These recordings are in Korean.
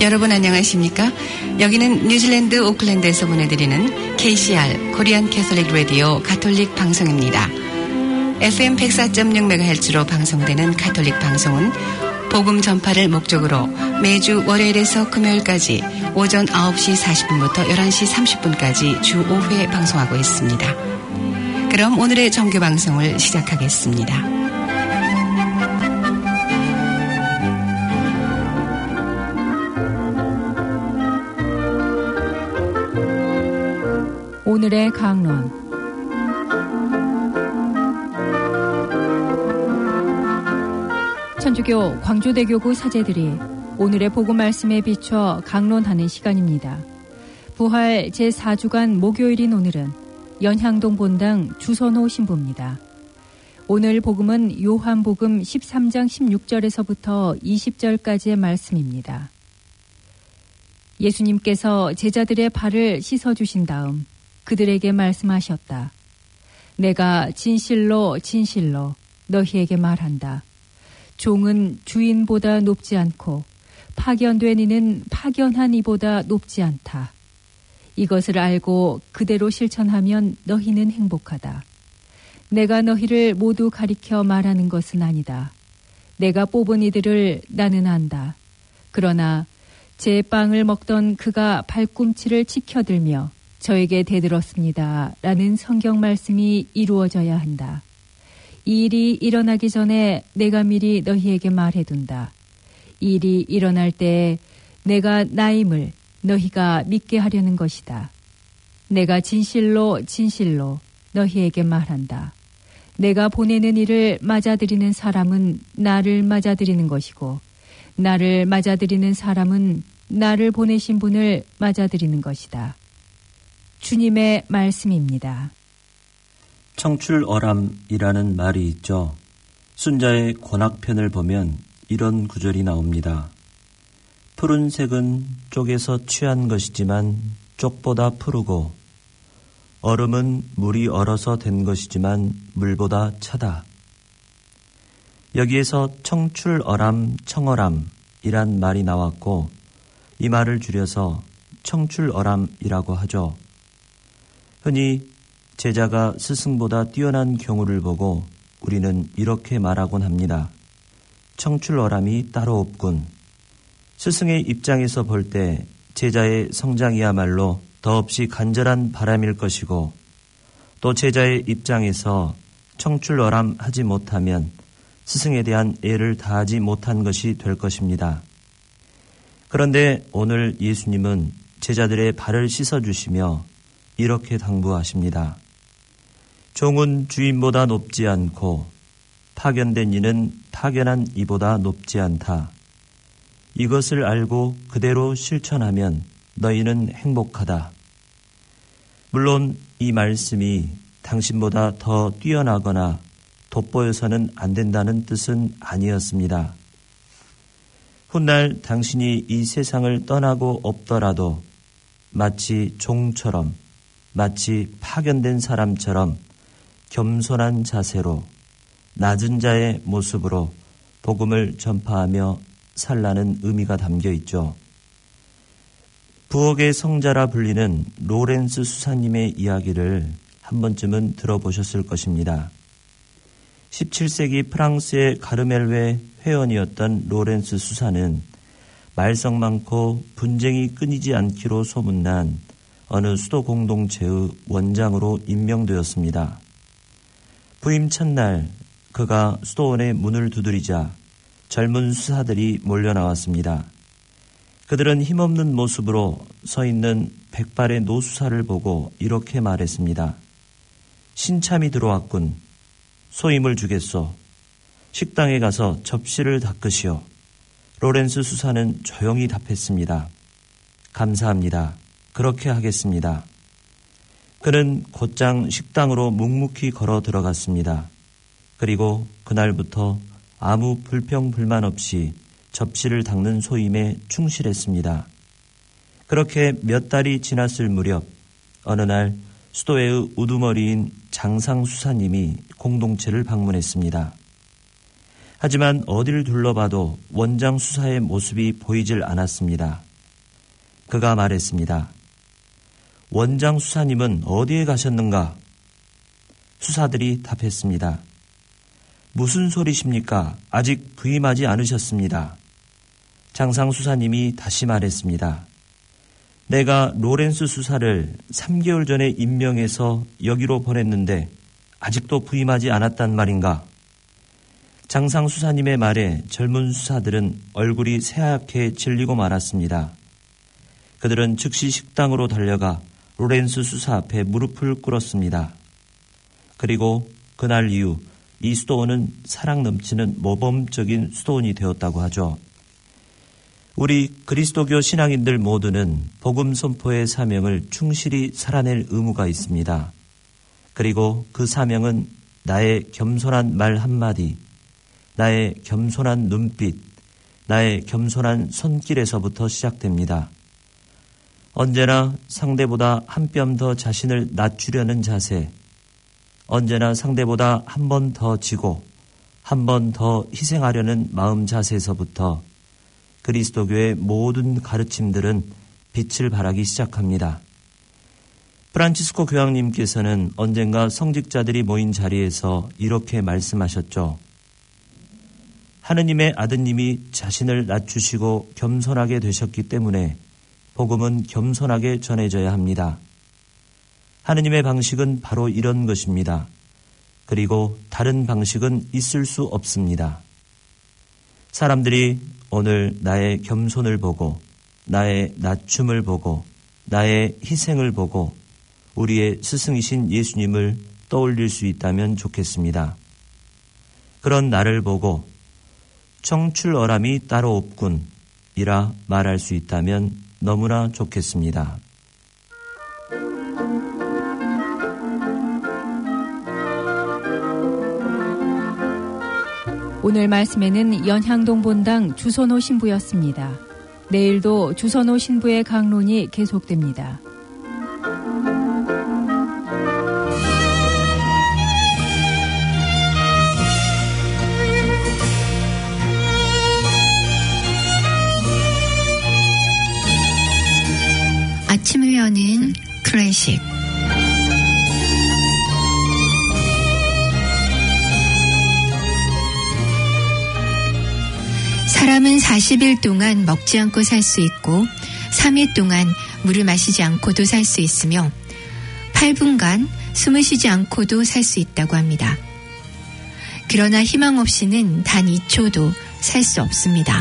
여러분 안녕하십니까? 여기는 뉴질랜드 오클랜드에서 보내드리는 KCR 코리안 캐톨릭 라디오 가톨릭 방송입니다. FM 104.6MHz로 방송되는 가톨릭 방송은 복음 전파를 목적으로 매주 월요일에서 금요일까지 오전 9시 40분부터 11시 30분까지 주 5회 방송하고 있습니다. 그럼 오늘의 정규 방송을 시작하겠습니다. 오늘의 강론. 천주교 광주대교구 사제들이 오늘의 복음 말씀에 비춰 강론하는 시간입니다. 부활 제4주간 목요일인 오늘은 연향동 본당 주선호 신부입니다. 오늘 복음은 요한복음 13장 16절에서부터 20절까지의 말씀입니다. 예수님께서 제자들의 발을 씻어주신 다음 그들에게 말씀하셨다. 내가 진실로 진실로 너희에게 말한다. 종은 주인보다 높지 않고 파견된 이는 파견한 이보다 높지 않다. 이것을 알고 그대로 실천하면 너희는 행복하다. 내가 너희를 모두 가리켜 말하는 것은 아니다. 내가 뽑은 이들을 나는 안다. 그러나 제 빵을 먹던 그가 발꿈치를 치켜들며 저에게 대들었습니다. 라는 성경 말씀이 이루어져야 한다. 이 일이 일어나기 전에 내가 미리 너희에게 말해둔다. 이 일이 일어날 때 내가 나임을 너희가 믿게 하려는 것이다. 내가 진실로 진실로 너희에게 말한다. 내가 보내는 이를 맞아들이는 사람은 나를 맞아들이는 것이고 나를 맞아들이는 사람은 나를 보내신 분을 맞아들이는 것이다. 주님의 말씀입니다. 청출어람이라는 말이 있죠. 순자의 권악편을 보면 이런 구절이 나옵니다. 푸른색은 쪽에서 취한 것이지만 쪽보다 푸르고 얼음은 물이 얼어서 된 것이지만 물보다 차다. 여기에서 청출어람, 청어람이란 말이 나왔고 이 말을 줄여서 청출어람이라고 하죠. 흔히 제자가 스승보다 뛰어난 경우를 보고 우리는 이렇게 말하곤 합니다. 청출어람이 따로 없군. 스승의 입장에서 볼 때 제자의 성장이야말로 더없이 간절한 바람일 것이고 또 제자의 입장에서 청출어람하지 못하면 스승에 대한 애를 다하지 못한 것이 될 것입니다. 그런데 오늘 예수님은 제자들의 발을 씻어주시며 이렇게 당부하십니다. 종은 주인보다 높지 않고 파견된 이는 파견한 이보다 높지 않다. 이것을 알고 그대로 실천하면 너희는 행복하다. 물론 이 말씀이 당신보다 더 뛰어나거나 돋보여서는 안 된다는 뜻은 아니었습니다. 훗날 당신이 이 세상을 떠나고 없더라도 마치 종처럼 마치 파견된 사람처럼 겸손한 자세로 낮은 자의 모습으로 복음을 전파하며 살라는 의미가 담겨 있죠. 부엌의 성자라 불리는 로렌스 수사님의 이야기를 한 번쯤은 들어보셨을 것입니다. 17세기 프랑스의 가르멜회 회원이었던 로렌스 수사는 말썽 많고 분쟁이 끊이지 않기로 소문난 어느 수도 공동체의 원장으로 임명되었습니다. 부임 첫날 그가 수도원의 문을 두드리자 젊은 수사들이 몰려나왔습니다. 그들은 힘없는 모습으로 서 있는 백발의 노수사를 보고 이렇게 말했습니다. 신참이 들어왔군. 소임을 주겠소. 식당에 가서 접시를 닦으시오. 로렌스 수사는 조용히 답했습니다. 감사합니다. 그렇게 하겠습니다. 그는 곧장 식당으로 묵묵히 걸어 들어갔습니다. 그리고 그날부터 아무 불평불만 없이 접시를 닦는 소임에 충실했습니다. 그렇게 몇 달이 지났을 무렵 어느 날 수도의 우두머리인 장상수사님이 공동체를 방문했습니다. 하지만 어디를 둘러봐도 원장 수사의 모습이 보이질 않았습니다. 그가 말했습니다. 원장 수사님은 어디에 가셨는가? 수사들이 답했습니다. 무슨 소리십니까? 아직 부임하지 않으셨습니다. 장상 수사님이 다시 말했습니다. 내가 로렌스 수사를 3개월 전에 임명해서 여기로 보냈는데 아직도 부임하지 않았단 말인가? 장상 수사님의 말에 젊은 수사들은 얼굴이 새하얗게 질리고 말았습니다. 그들은 즉시 식당으로 달려가 로렌스 수사 앞에 무릎을 꿇었습니다. 그리고 그날 이후 이 수도원은 사랑 넘치는 모범적인 수도원이 되었다고 하죠. 우리 그리스도교 신앙인들 모두는 복음 선포의 사명을 충실히 살아낼 의무가 있습니다. 그리고 그 사명은 나의 겸손한 말 한마디, 나의 겸손한 눈빛, 나의 겸손한 손길에서부터 시작됩니다. 언제나 상대보다 한 뼘 더 자신을 낮추려는 자세, 언제나 상대보다 한 번 더 지고 한 번 더 희생하려는 마음 자세에서부터 그리스도교의 모든 가르침들은 빛을 발하기 시작합니다. 프란치스코 교황님께서는 언젠가 성직자들이 모인 자리에서 이렇게 말씀하셨죠. 하느님의 아드님이 자신을 낮추시고 겸손하게 되셨기 때문에 복음은 겸손하게 전해져야 합니다. 하느님의 방식은 바로 이런 것입니다. 그리고 다른 방식은 있을 수 없습니다. 사람들이 오늘 나의 겸손을 보고 나의 낮춤을 보고 나의 희생을 보고 우리의 스승이신 예수님을 떠올릴 수 있다면 좋겠습니다. 그런 나를 보고 청출어람이 따로 없군 이라 말할 수 있다면 너무나 좋겠습니다. 오늘 말씀에는 연향동 본당 주선호 신부였습니다. 내일도 주선호 신부의 강론이 계속됩니다. 아침을 여는 클래식 사람은 40일 동안 먹지 않고 살 수 있고 3일 동안 물을 마시지 않고도 살 수 있으며 8분간 숨을 쉬지 않고도 살 수 있다고 합니다. 그러나 희망 없이는 단 2초도 살 수 없습니다.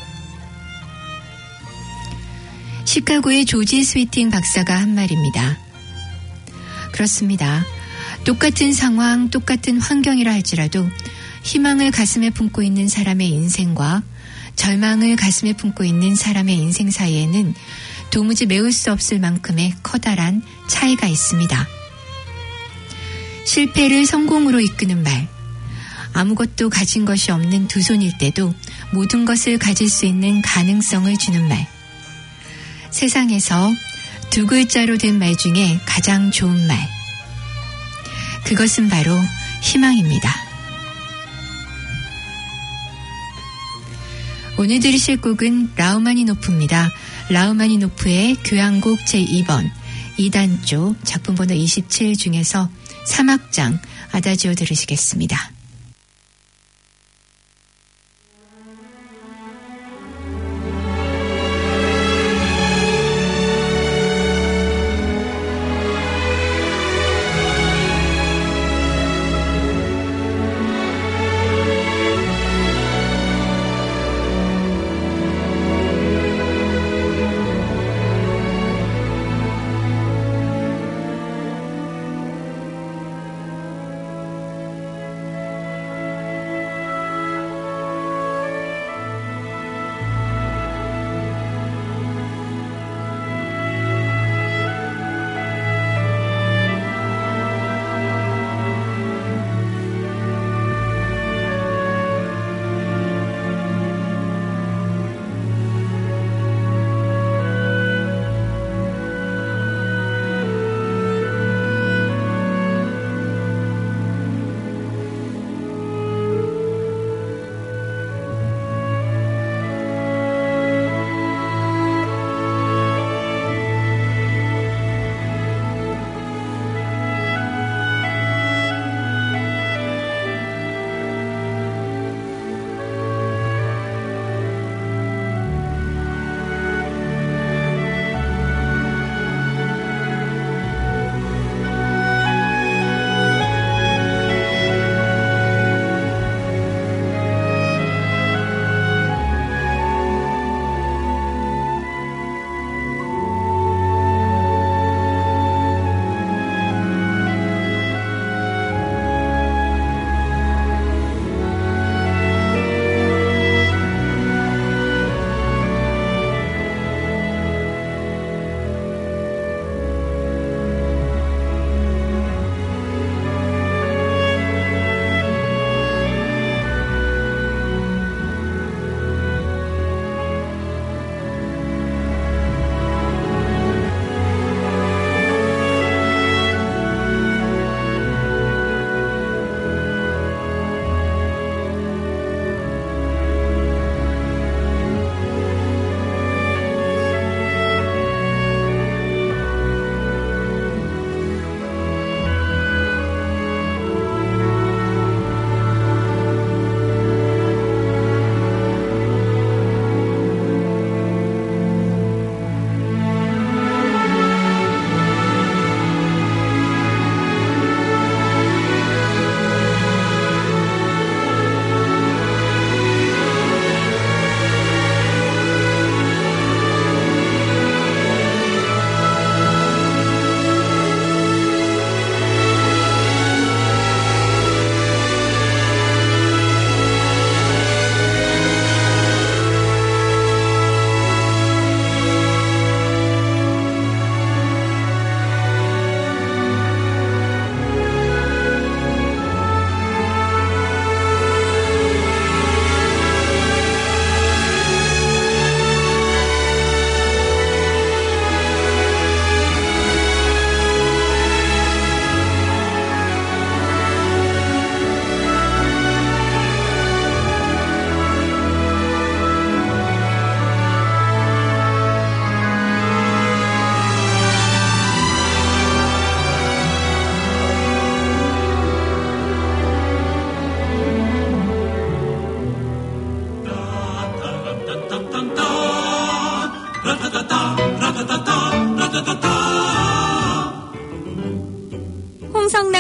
시카고의 조지 스위팅 박사가 한 말입니다. 그렇습니다. 똑같은 상황, 똑같은 환경이라 할지라도 희망을 가슴에 품고 있는 사람의 인생과 절망을 가슴에 품고 있는 사람의 인생 사이에는 도무지 메울 수 없을 만큼의 커다란 차이가 있습니다. 실패를 성공으로 이끄는 말, 아무것도 가진 것이 없는 두 손일 때도 모든 것을 가질 수 있는 가능성을 주는 말, 세상에서 두 글자로 된 말 중에 가장 좋은 말, 그것은 바로 희망입니다. 오늘 들으실 곡은 라흐마니노프입니다. 라흐마니노프의 교향곡 제2번 2단조 작품 번호 27 중에서 3악장 아다지오 들으시겠습니다.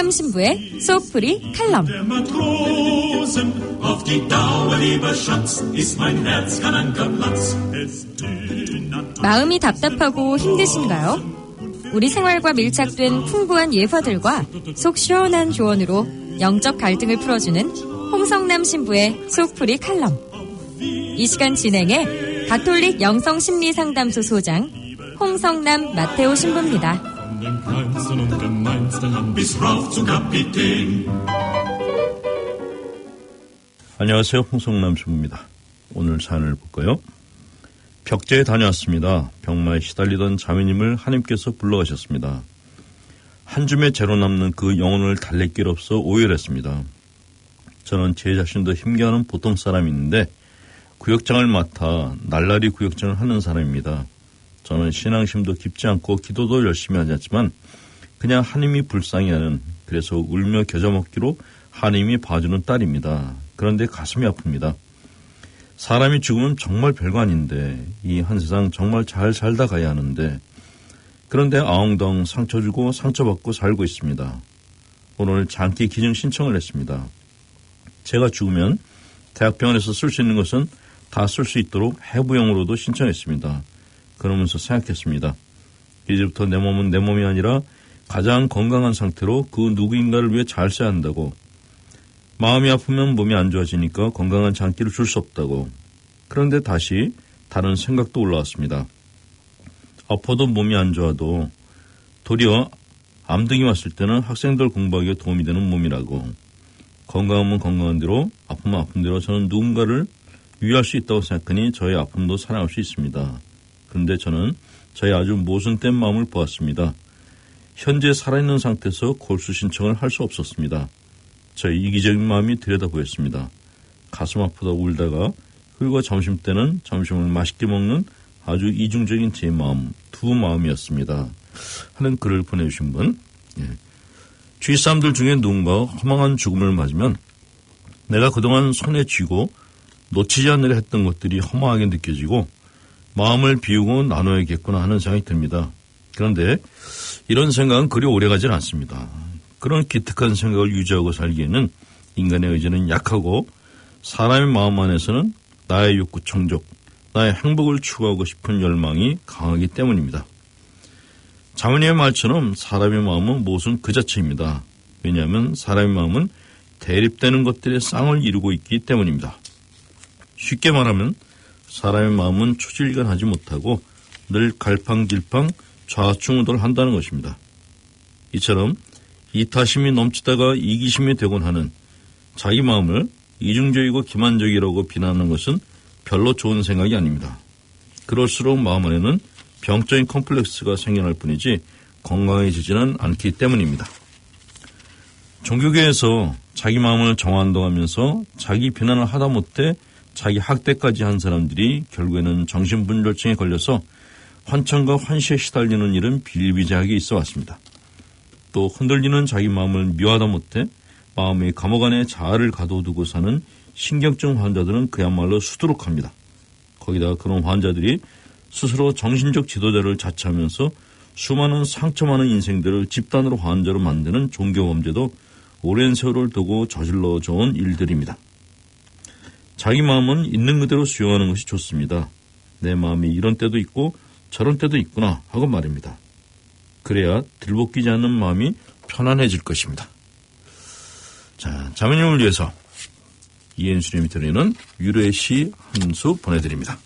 홍성남 신부의 속풀이 칼럼. 마음이 답답하고 힘드신가요? 우리 생활과 밀착된 풍부한 예화들과 속 시원한 조언으로 영적 갈등을 풀어주는 홍성남 신부의 속풀이 칼럼. 이 시간 진행해 가톨릭 영성심리상담소 소장 홍성남 마테오 신부입니다. 안녕하세요. 홍성남 신부입니다. 오늘 사연을 볼까요? 벽제에 다녀왔습니다. 병마에 시달리던 자매님을 하나님께서 불러가셨습니다. 한 줌의 재로 남는 그 영혼을 달랠 길 없어 오열했습니다. 저는 제 자신도 힘겨워하는 보통 사람인데 구역장을 맡아 날라리 구역장을 하는 사람입니다. 저는 신앙심도 깊지 않고 기도도 열심히 하지 않지만 그냥 하나님이 불쌍히하는, 그래서 울며 겨자먹기로 하나님이 봐주는 딸입니다. 그런데 가슴이 아픕니다. 사람이 죽으면 정말 별거 아닌데 이 한 세상 정말 잘 살다 가야 하는데, 그런데 아웅다웅 상처 주고 상처받고 살고 있습니다. 오늘 장기 기증 신청을 했습니다. 제가 죽으면 대학병원에서 쓸 수 있는 것은 다 쓸 수 있도록 해부용으로도 신청했습니다. 그러면서 생각했습니다. 이제부터 내 몸은 내 몸이 아니라 가장 건강한 상태로 그 누구인가를 위해 잘 써야 한다고. 마음이 아프면 몸이 안 좋아지니까 건강한 장기를 줄 수 없다고. 그런데 다시 다른 생각도 올라왔습니다. 아파도 몸이 안 좋아도 도리어 암등이 왔을 때는 학생들 공부하기에 도움이 되는 몸이라고. 건강하면 건강한 대로, 아프면 아픈 대로 저는 누군가를 위할 수 있다고 생각하니 저의 아픔도 사랑할 수 있습니다. 그런데 저는 저의 아주 모순된 마음을 보았습니다. 현재 살아있는 상태에서 골수 신청을 할 수 없었습니다. 저의 이기적인 마음이 들여다보였습니다. 가슴 아프다 울다가, 그리고 점심때는 점심을 맛있게 먹는 아주 이중적인 제 마음, 두 마음이었습니다. 하는 글을 보내주신 분. 주위 사람들 중에 누군가 허망한 죽음을 맞으면 내가 그동안 손에 쥐고 놓치지 않으려 했던 것들이 허망하게 느껴지고 마음을 비우고 나눠야겠구나 하는 생각이 듭니다. 그런데 이런 생각은 그리 오래가지는 않습니다. 그런 기특한 생각을 유지하고 살기에는 인간의 의지는 약하고 사람의 마음 안에서는 나의 욕구 충족, 나의 행복을 추구하고 싶은 열망이 강하기 때문입니다. 자매님의 말처럼 사람의 마음은 모순 그 자체입니다. 왜냐하면 사람의 마음은 대립되는 것들의 쌍을 이루고 있기 때문입니다. 쉽게 말하면 사람의 마음은 초질간하지 못하고 늘 갈팡질팡 좌충우돌한다는 것입니다. 이처럼 이타심이 넘치다가 이기심이 되곤 하는 자기 마음을 이중적이고 기만적이라고 비난하는 것은 별로 좋은 생각이 아닙니다. 그럴수록 마음 안에는 병적인 컴플렉스가 생겨날 뿐이지 건강해지지는 않기 때문입니다. 종교계에서 자기 마음을 정화운동하면서 자기 비난을 하다못해 자기 학대까지 한 사람들이 결국에는 정신분절증에 걸려서 환청과 환시에 시달리는 일은 비일비재하게 있어 왔습니다. 또 흔들리는 자기 마음을 미워하다 못해 마음의 감옥 안에 자아를 가둬두고 사는 신경증 환자들은 그야말로 수두룩합니다. 거기다가 그런 환자들이 스스로 정신적 지도자를 자처하면서 수많은 상처 많은 인생들을 집단으로 환자로 만드는 종교범죄도 오랜 세월을 두고 저질러져 온 일들입니다. 자기 마음은 있는 그대로 수용하는 것이 좋습니다. 내 마음이 이런 때도 있고 저런 때도 있구나 하고 말입니다. 그래야 들볶이지 않는 마음이 편안해질 것입니다. 자, 자매님을 위해서 이현수님이 드리는 위로의 시 한 수 보내드립니다.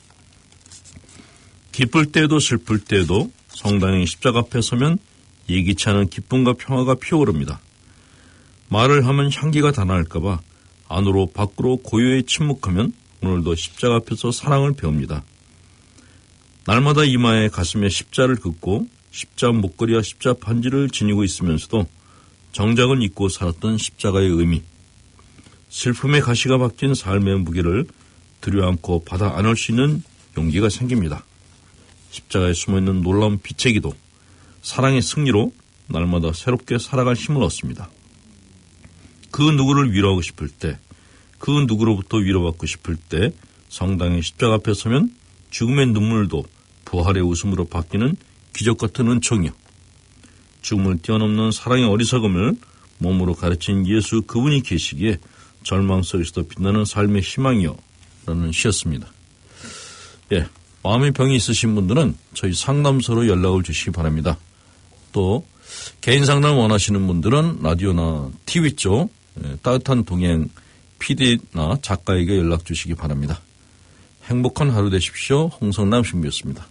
기쁠 때도 슬플 때도 성당의 십자가 앞에 서면 예기치 않은 기쁨과 평화가 피어오릅니다. 말을 하면 향기가 다 날까봐 안으로 밖으로 고요히 침묵하면 오늘도 십자가 앞에서 사랑을 배웁니다. 날마다 이마에 가슴에 십자를 긋고 십자 목걸이와 십자 반지를 지니고 있으면서도 정작은 잊고 살았던 십자가의 의미, 슬픔의 가시가 박힌 삶의 무게를 들여안고 받아 안을 수 있는 용기가 생깁니다. 십자가에 숨어있는 놀라운 빛의 기도, 사랑의 승리로 날마다 새롭게 살아갈 힘을 얻습니다. 그 누구를 위로하고 싶을 때, 그 누구로부터 위로받고 싶을 때 성당의 십자가 앞에 서면 죽음의 눈물도 부활의 웃음으로 바뀌는 기적 같은 은총이요. 죽음을 뛰어넘는 사랑의 어리석음을 몸으로 가르친 예수 그분이 계시기에 절망 속에서도 빛나는 삶의 희망이요 라는 시였습니다. 예, 마음의 병이 있으신 분들은 저희 상담소로 연락을 주시기 바랍니다. 또 개인 상담 원하시는 분들은 라디오나 TV 쪽 따뜻한 동행 PD나 작가에게 연락 주시기 바랍니다. 행복한 하루 되십시오. 홍성남 신부였습니다.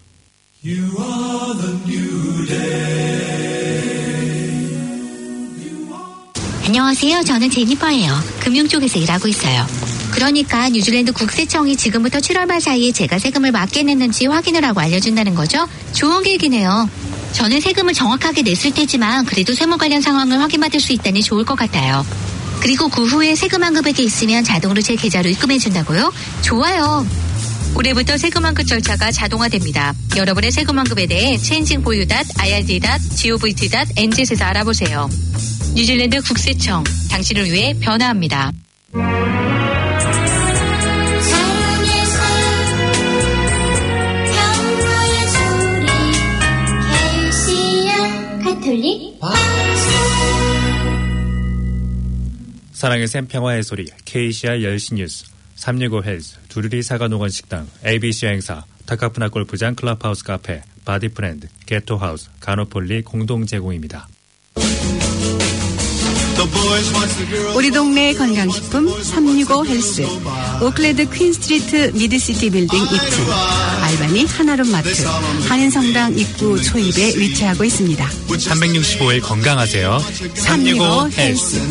안녕하세요. 저는 제니퍼예요. 금융 쪽에서 일하고 있어요. 그러니까 뉴질랜드 국세청이 지금부터 7월 말 사이에 제가 세금을 맞게 냈는지 확인을 하고 알려준다는 거죠? 좋은 계획이네요. 저는 세금을 정확하게 냈을 테지만 그래도 세무 관련 상황을 확인받을 수 있다니 좋을 것 같아요. 그리고 그 후에 세금 환급액이 있으면 자동으로 제 계좌로 입금해준다고요? 좋아요. 올해부터 세금 환급 절차가 자동화됩니다. 여러분의 세금 환급에 대해 changingforyou.ird.gov.nz에서 알아보세요. 뉴질랜드 국세청, 당신을 위해 변화합니다. 사랑의 샘 평화의 소리 KCR 10시 뉴스 365 헬스 두루리 사과농원 식당 ABC 여행사 타카푸나 골프장 클럽하우스 카페 바디프렌드 게토하우스 가노폴리 공동 제공입니다. 우리 동네 건강식품 365 헬스 오클랜드 퀸스트리트 미드시티 빌딩 2층 알바니 하나룸마트 한인성당 입구 초입에 위치하고 있습니다. 365일 건강하세요. 365 헬스.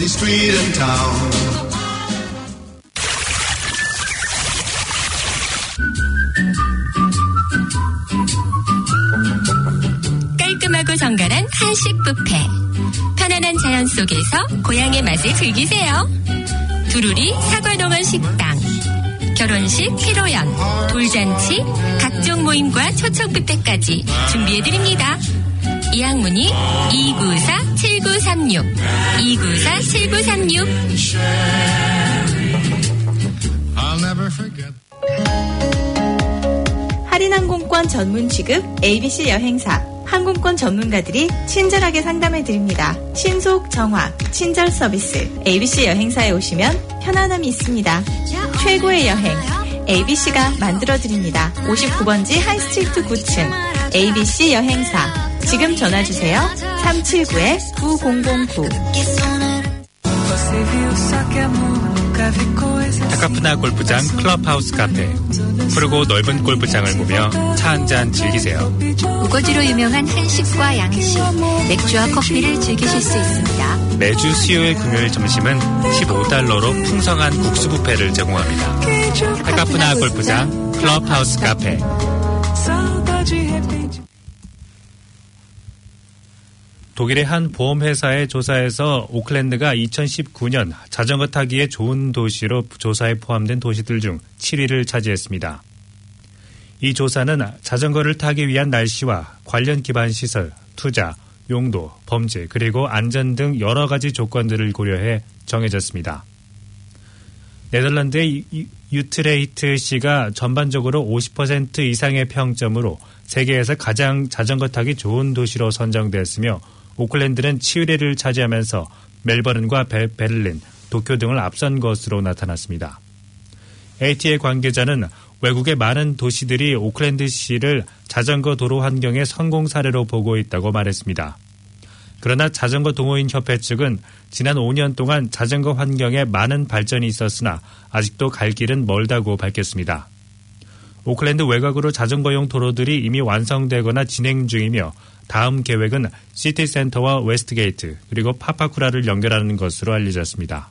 깔끔하고 정갈한 한식 뷔페. 편안한 자연 속에서 고향의 맛을 즐기세요. 두루리 사과농원 식당. 결혼식, 피로연, 돌잔치, 각종 모임과 초청 뷔페까지 준비해드립니다. 예약문의 294-7936 294-7936 할인 항공권 전문 취급 ABC 여행사 항공권 전문가들이 친절하게 상담해드립니다. 신속, 정확, 친절 서비스. ABC 여행사에 오시면 편안함이 있습니다. 최고의 여행. ABC가 만들어드립니다. 59번지 하이스트리트 9층. ABC 여행사. 지금 전화주세요. 379-9009. 타카푸나 골프장 클럽하우스 카페. 푸르고 넓은 골프장을 보며 차 한잔 즐기세요. 우거지로 유명한 한식과 양식, 맥주와 커피를 즐기실 수 있습니다. 매주 수요일 금요일 점심은 $15로 풍성한 국수 뷔페를 제공합니다. 타카푸나 골프장 클럽하우스 카페. 독일의 한 보험회사의 조사에서 오클랜드가 2019년 자전거 타기에 좋은 도시로 조사에 포함된 도시들 중 7위를 차지했습니다. 이 조사는 자전거를 타기 위한 날씨와 관련 기반 시설, 투자, 용도, 범죄, 그리고 안전 등 여러 가지 조건들을 고려해 정해졌습니다. 네덜란드의 유트레히트시가 전반적으로 50% 이상의 평점으로 세계에서 가장 자전거 타기 좋은 도시로 선정됐으며 오클랜드는 7위를 차지하면서 멜버른과 베를린, 도쿄 등을 앞선 것으로 나타났습니다. ATA 관계자는 외국의 많은 도시들이 오클랜드시를 자전거 도로 환경의 성공 사례로 보고 있다고 말했습니다. 그러나 자전거 동호인 협회 측은 지난 5년 동안 자전거 환경에 많은 발전이 있었으나 아직도 갈 길은 멀다고 밝혔습니다. 오클랜드 외곽으로 자전거용 도로들이 이미 완성되거나 진행 중이며 다음 계획은 시티센터와 웨스트게이트 그리고 파파쿠라를 연결하는 것으로 알려졌습니다.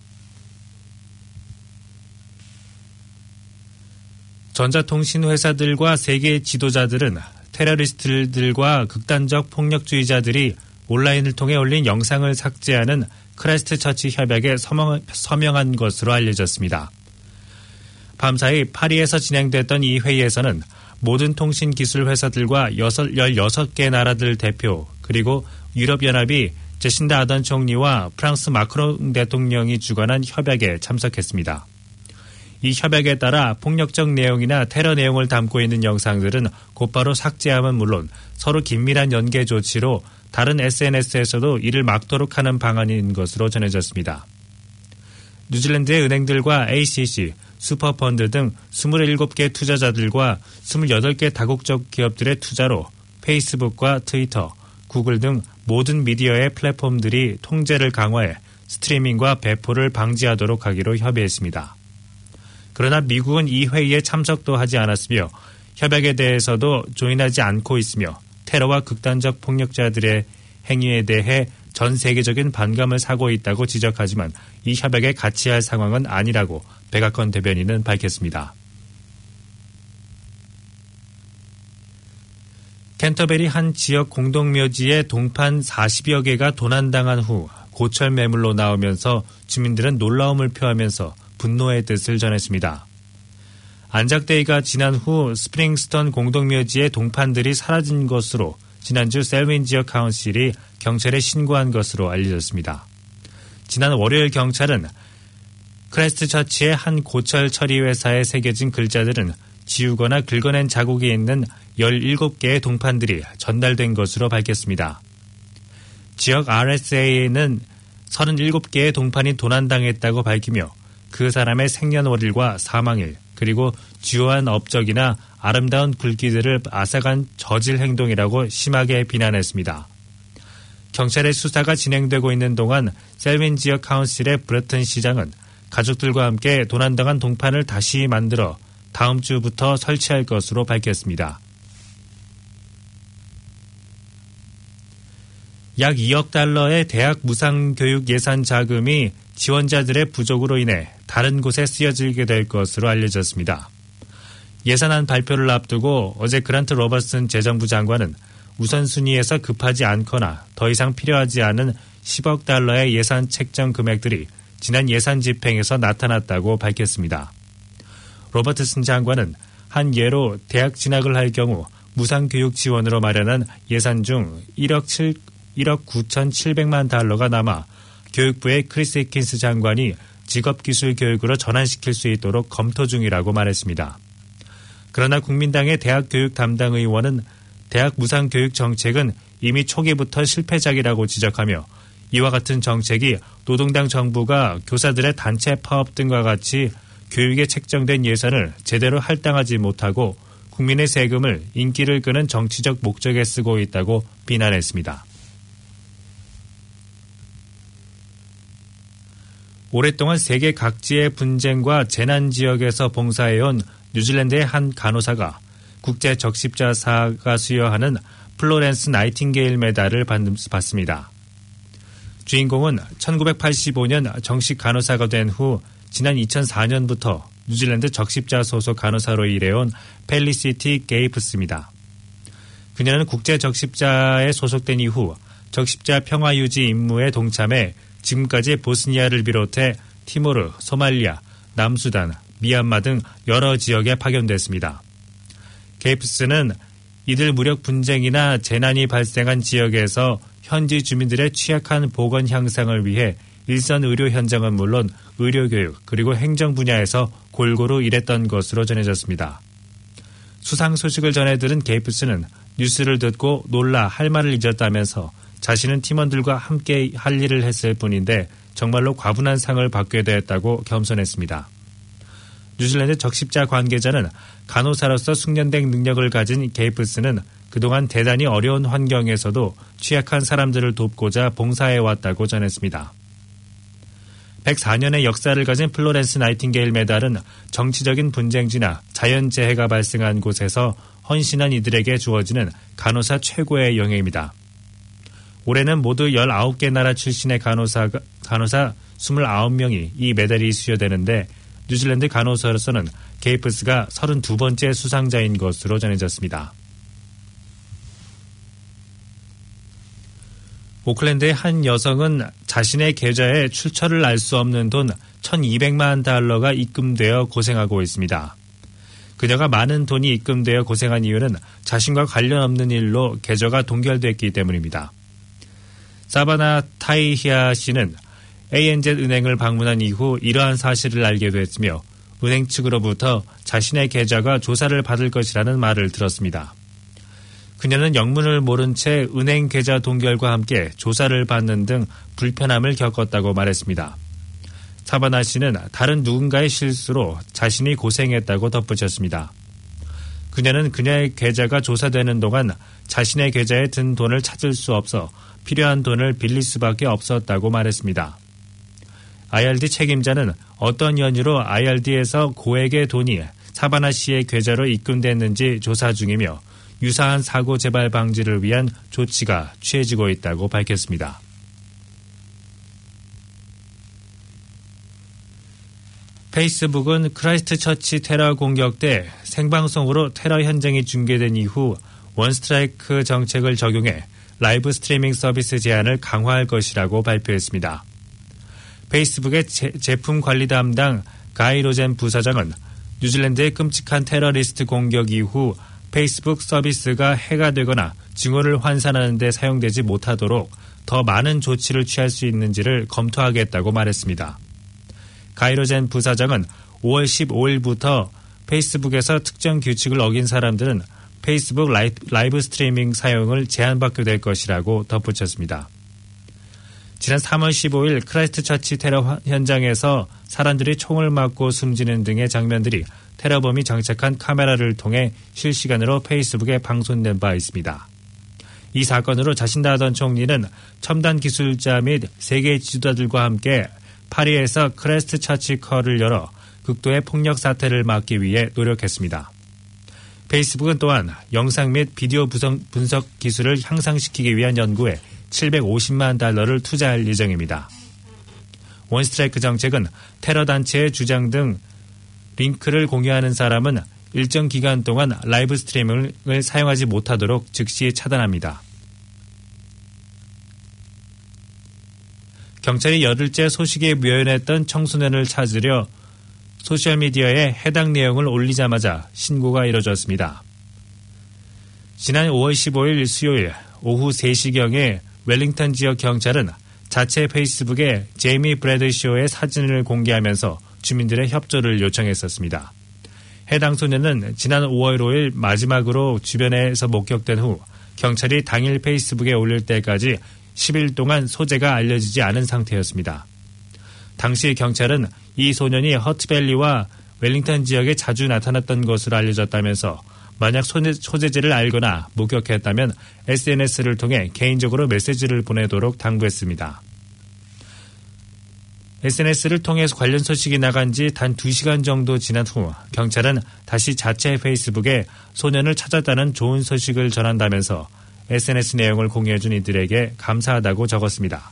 전자통신 회사들과 세계 지도자들은 테러리스트들과 극단적 폭력주의자들이 온라인을 통해 올린 영상을 삭제하는 크라이스트처치 협약에 서명한 것으로 알려졌습니다. 밤사이 파리에서 진행됐던 이 회의에서는 모든 통신기술 회사들과 16개 나라들 대표 그리고 유럽연합이 제신다 아던 총리와 프랑스 마크롱 대통령이 주관한 협약에 참석했습니다. 이 협약에 따라 폭력적 내용이나 테러 내용을 담고 있는 영상들은 곧바로 삭제함은 물론 서로 긴밀한 연계 조치로 다른 SNS에서도 이를 막도록 하는 방안인 것으로 전해졌습니다. 뉴질랜드의 은행들과 ACC, 슈퍼펀드 등 27개 투자자들과 28개 다국적 기업들의 투자로 페이스북과 트위터, 구글 등 모든 미디어의 플랫폼들이 통제를 강화해 스트리밍과 배포를 방지하도록 하기로 협의했습니다. 그러나 미국은 이 회의에 참석도 하지 않았으며 협약에 대해서도 조인하지 않고 있으며 테러와 극단적 폭력자들의 행위에 대해 전 세계적인 반감을 사고 있다고 지적하지만 이 협약에 같이할 상황은 아니라고 백악관 대변인은 밝혔습니다. 캔터베리 한 지역 공동묘지에 동판 40여 개가 도난당한 후 고철 매물로 나오면서 주민들은 놀라움을 표하면서 분노의 뜻을 전했습니다. 안작데이가 지난 후 스프링스턴 공동묘지의 동판들이 사라진 것으로 지난주 셀윈 지역 카운실이 경찰에 신고한 것으로 알려졌습니다. 지난 월요일 경찰은 크레스트처치의 한 고철 처리 회사에 새겨진 글자들은 지우거나 긁어낸 자국이 있는 17개의 동판들이 전달된 것으로 밝혔습니다. 지역 RSA는 37개의 동판이 도난당했다고 밝히며 그 사람의 생년월일과 사망일 그리고 주요한 업적이나 아름다운 글귀들을 앗아간 저질 행동이라고 심하게 비난했습니다. 경찰의 수사가 진행되고 있는 동안 셀윈 지역 카운실의 브레튼 시장은 가족들과 함께 도난당한 동판을 다시 만들어 다음 주부터 설치할 것으로 밝혔습니다. 약 2억 달러의 대학 무상교육 예산 자금이 지원자들의 부족으로 인해 다른 곳에 쓰여지게 될 것으로 알려졌습니다. 예산안 발표를 앞두고 어제 그란트 로버슨 재정부 장관은 우선순위에서 급하지 않거나 더 이상 필요하지 않은 10억 달러의 예산 책정 금액들이 지난 예산 집행에서 나타났다고 밝혔습니다. 로버트슨 장관은 한 예로 대학 진학을 할 경우 무상교육 지원으로 마련한 예산 중 1억 9,700만 달러가 남아 교육부의 크리스 히킨스 장관이 직업기술 교육으로 전환시킬 수 있도록 검토 중이라고 말했습니다. 그러나 국민당의 대학교육 담당 의원은 대학 무상교육 정책은 이미 초기부터 실패작이라고 지적하며 이와 같은 정책이 노동당 정부가 교사들의 단체 파업 등과 같이 교육에 책정된 예산을 제대로 할당하지 못하고 국민의 세금을 인기를 끄는 정치적 목적에 쓰고 있다고 비난했습니다. 오랫동안 세계 각지의 분쟁과 재난 지역에서 봉사해온 뉴질랜드의 한 간호사가 국제 적십자사가 수여하는 플로렌스 나이팅게일 메달을 받습니다. 주인공은 1985년 정식 간호사가 된 후 지난 2004년부터 뉴질랜드 적십자 소속 간호사로 일해온 펠리시티 게이프스입니다. 그녀는 국제 적십자에 소속된 이후 적십자 평화유지 임무에 동참해 지금까지 보스니아를 비롯해 티모르, 소말리아, 남수단, 미얀마 등 여러 지역에 파견됐습니다. 게이프스는 이들 무력 분쟁이나 재난이 발생한 지역에서 현지 주민들의 취약한 보건 향상을 위해 일선 의료 현장은 물론 의료교육 그리고 행정 분야에서 골고루 일했던 것으로 전해졌습니다. 수상 소식을 전해들은 게이프스는 뉴스를 듣고 놀라 할 말을 잊었다면서 자신은 팀원들과 함께 할 일을 했을 뿐인데 정말로 과분한 상을 받게 되었다고 겸손했습니다. 뉴질랜드 적십자 관계자는 간호사로서 숙련된 능력을 가진 게이프스는 그동안 대단히 어려운 환경에서도 취약한 사람들을 돕고자 봉사해왔다고 전했습니다. 104년의 역사를 가진 플로렌스 나이팅게일 메달은 정치적인 분쟁지나 자연재해가 발생한 곳에서 헌신한 이들에게 주어지는 간호사 최고의 영예입니다. 올해는 모두 19개 나라 출신의 간호사 29명이 이 메달이 수여되는데 뉴질랜드 간호사로서는 게이프스가 32번째 수상자인 것으로 전해졌습니다. 오클랜드의 한 여성은 자신의 계좌에 출처를 알 수 없는 돈 1,200만 달러가 입금되어 고생하고 있습니다. 그녀가 많은 돈이 입금되어 고생한 이유는 자신과 관련 없는 일로 계좌가 동결됐기 때문입니다. 사바나 타이히아 씨는 ANZ 은행을 방문한 이후 이러한 사실을 알게 됐으며 은행 측으로부터 자신의 계좌가 조사를 받을 것이라는 말을 들었습니다. 그녀는 영문을 모른 채 은행 계좌 동결과 함께 조사를 받는 등 불편함을 겪었다고 말했습니다. 사바나 씨는 다른 누군가의 실수로 자신이 고생했다고 덧붙였습니다. 그녀는 그녀의 계좌가 조사되는 동안 자신의 계좌에 든 돈을 찾을 수 없어 필요한 돈을 빌릴 수밖에 없었다고 말했습니다. IRD 책임자는 어떤 연유로 IRD에서 고액의 돈이 사바나 씨의 계좌로 입금됐는지 조사 중이며 유사한 사고 재발 방지를 위한 조치가 취해지고 있다고 밝혔습니다. 페이스북은 크라이스트처치 테러 공격 때 생방송으로 테러 현장이 중계된 이후 원스트라이크 정책을 적용해 라이브 스트리밍 서비스 제한을 강화할 것이라고 발표했습니다. 페이스북의 제품 관리 담당 가이 로젠 부사장은 뉴질랜드의 끔찍한 테러리스트 공격 이후 페이스북 서비스가 해가 되거나 증오를 환산하는 데 사용되지 못하도록 더 많은 조치를 취할 수 있는지를 검토하겠다고 말했습니다. 가이로젠 부사장은 5월 15일부터 페이스북에서 특정 규칙을 어긴 사람들은 페이스북 라이브 스트리밍 사용을 제한받게 될 것이라고 덧붙였습니다. 지난 3월 15일 크라이스트처치 테러 현장에서 사람들이 총을 맞고 숨지는 등의 장면들이 테러범이 장착한 카메라를 통해 실시간으로 페이스북에 방송된 바 있습니다. 이 사건으로 자신다하던 총리는 첨단 기술자 및 세계 지도자들과 함께 파리에서 크라이스트처치커를 열어 극도의 폭력 사태를 막기 위해 노력했습니다. 페이스북은 또한 영상 및 비디오 분석 기술을 향상시키기 위한 연구에 750만 달러를 투자할 예정입니다. 원스트라이크 정책은 테러 단체의 주장 등 링크를 공유하는 사람은 일정 기간 동안 라이브 스트리밍을 사용하지 못하도록 즉시 차단합니다. 경찰이 열흘째 소식에 묘연했던 청소년을 찾으려 소셜미디어에 해당 내용을 올리자마자 신고가 이뤄졌습니다. 지난 5월 15일 수요일 오후 3시경에 웰링턴 지역 경찰은 자체 페이스북에 제이미 브래드쇼의 사진을 공개하면서 주민들의 협조를 요청했었습니다. 해당 소년은 지난 5월 5일 마지막으로 주변에서 목격된 후 경찰이 당일 페이스북에 올릴 때까지 10일 동안 소재가 알려지지 않은 상태였습니다. 당시 경찰은 이 소년이 허트밸리와 웰링턴 지역에 자주 나타났던 것으로 알려졌다면서 만약 소재지를 알거나 목격했다면 SNS를 통해 개인적으로 메시지를 보내도록 당부했습니다. SNS를 통해서 관련 소식이 나간 지 단 2시간 정도 지난 후 경찰은 다시 자체 페이스북에 소년을 찾았다는 좋은 소식을 전한다면서 SNS 내용을 공유해준 이들에게 감사하다고 적었습니다.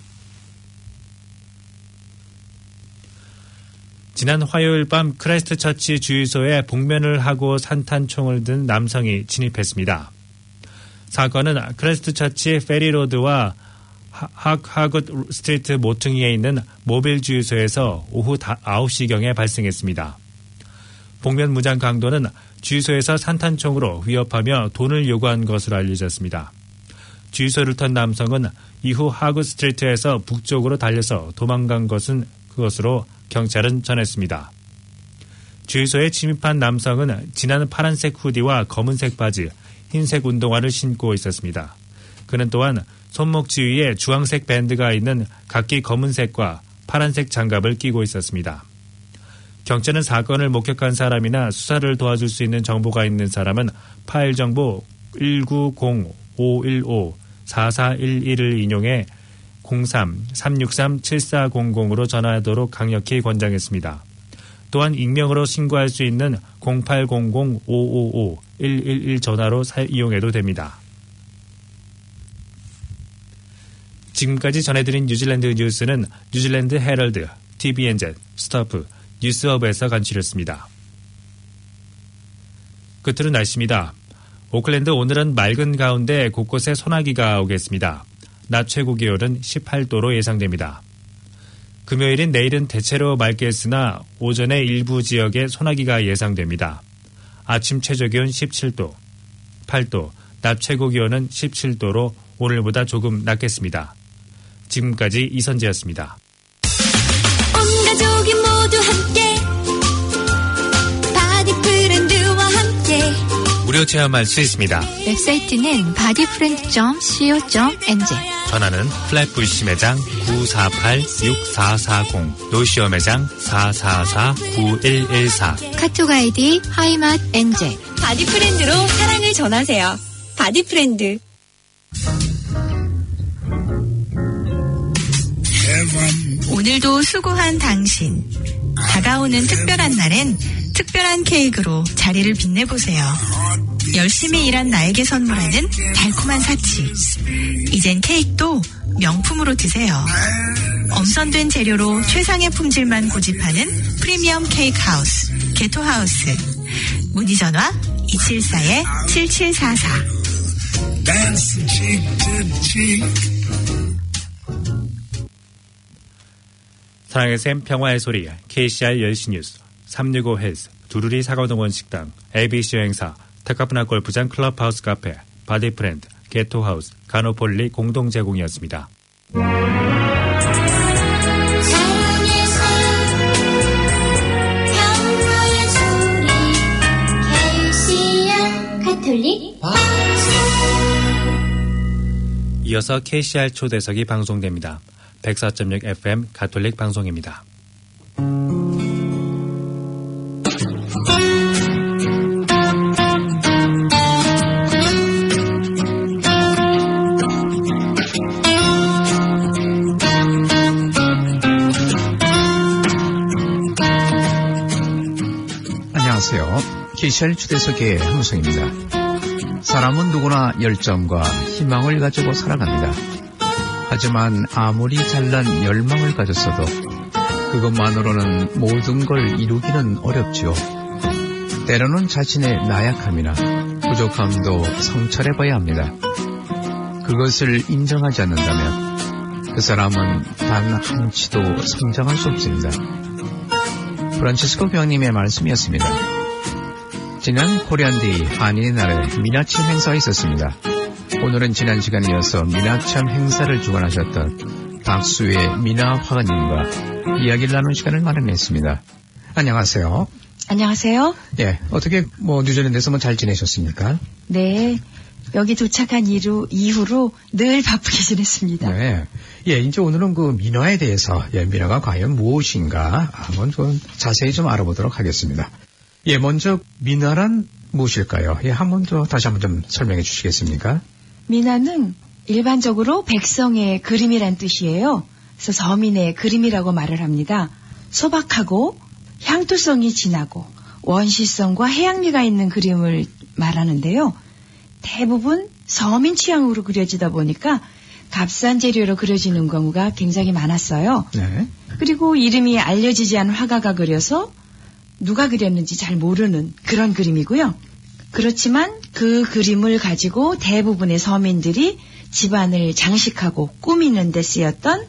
지난 화요일 밤 크라이스트처치 주유소에 복면을 하고 산탄총을 든 남성이 진입했습니다. 사건은 크라이스트처치 페리로드와 하굿 스트리트 모퉁이에 있는 모빌 주유소에서 오후 9시경에 발생했습니다. 복면 무장 강도는 주유소에서 산탄총으로 위협하며 돈을 요구한 것으로 알려졌습니다. 주유소를 턴 남성은 이후 하굿 스트리트에서 북쪽으로 달려서 도망간 것으로 경찰은 전했습니다. 주유소에 침입한 남성은 진한 파란색 후디와 검은색 바지, 흰색 운동화를 신고 있었습니다. 그는 또한 손목 지위에 주황색 밴드가 있는 각기 검은색과 파란색 장갑을 끼고 있었습니다. 경찰은 사건을 목격한 사람이나 수사를 도와줄 수 있는 정보가 있는 사람은 파일 정보 190-515-4411을 인용해 03-363-7400으로 전화하도록 강력히 권장했습니다. 또한 익명으로 신고할 수 있는 0800-555-111 전화로 이용해도 됩니다. 지금까지 전해드린 뉴질랜드 뉴스는 뉴질랜드 헤럴드, TVNZ, 스토프, 뉴스허브에서 간추렸습니다. 끝으로 날씨입니다. 오클랜드 오늘은 맑은 가운데 곳곳에 소나기가 오겠습니다. 낮 최고 기온은 18도로 예상됩니다. 금요일인 내일은 대체로 맑겠으나 오전에 일부 지역에 소나기가 예상됩니다. 아침 최저 기온 17도, 8도, 낮 최고 기온은 17도로 오늘보다 조금 낮겠습니다. 지금까지 이선재였습니다. 온 가족이 모두 함께 바디 브랜드와 함께 무려 체험할 수 있습니다. 웹사이트는 bodyfriend.co.nz. 전화는 플랫부시 매장 948-6440, 노시어 매장 444-9114. 카톡 아이디 하이맛 NJ. 바디프렌드로 사랑을 전하세요. 바디프렌드. 오늘도 수고한 당신. 다가오는 특별한 날엔 특별한 케이크로 자리를 빛내보세요. 열심히 일한 나에게 선물하는 달콤한 사치. 이젠 케이크도 명품으로 드세요. 엄선된 재료로 최상의 품질만 고집하는 프리미엄 케이크 하우스, 게토하우스. 문의 전화 274-7744. 사랑의 샘 평화의 소리 KCR 10시 뉴스 365 헬스 두루리 사과동원 식당 ABC 여행사 타카푸나 골프장 클럽하우스 카페 바디프렌드 게토하우스 가노폴리 공동 제공이었습니다. 이어서 KCR 초대석이 방송됩니다. 104.6 FM 가톨릭 방송입니다. 안녕하세요. KCR 초대석의 함성입니다. 사람은 누구나 열정과 희망을 가지고 살아갑니다. 하지만 아무리 잘난 열망을 가졌어도 그것만으로는 모든 걸 이루기는 어렵지요. 때로는 자신의 나약함이나 부족함도 성찰해봐야 합니다. 그것을 인정하지 않는다면 그 사람은 단 한치도 성장할 수 없습니다. 프란치스코 교황님의 말씀이었습니다. 지난 코리안데이 한인의 날에 미나참 행사가 있었습니다. 오늘은 지난 시간에 이어서 미나참 행사를 주관하셨던 박수의 미나 화가님과 이야기를 나눈 시간을 마련했습니다. 안녕하세요. 안녕하세요. 예, 어떻게 뉴질랜드에서 잘 지내셨습니까? 네, 여기 도착한 이후로 늘 바쁘게 지냈습니다. 네, 예, 이제 오늘은 그 민화에 대해서 민화가 과연 무엇인가 한번 좀 자세히 좀 알아보도록 하겠습니다. 예, 먼저 민화란 무엇일까요? 예, 다시 한번 좀 설명해 주시겠습니까? 민화는 일반적으로 백성의 그림이란 뜻이에요. 그래서 서민의 그림이라고 말을 합니다. 소박하고 향토성이 진하고 원시성과 해양미가 있는 그림을 말하는데요. 대부분 서민 취향으로 그려지다 보니까 값싼 재료로 그려지는 경우가 굉장히 많았어요. 네. 그리고 이름이 알려지지 않은 화가가 그려서 누가 그렸는지 잘 모르는 그런 그림이고요. 그렇지만 그 그림을 가지고 대부분의 서민들이 집안을 장식하고 꾸미는 데 쓰였던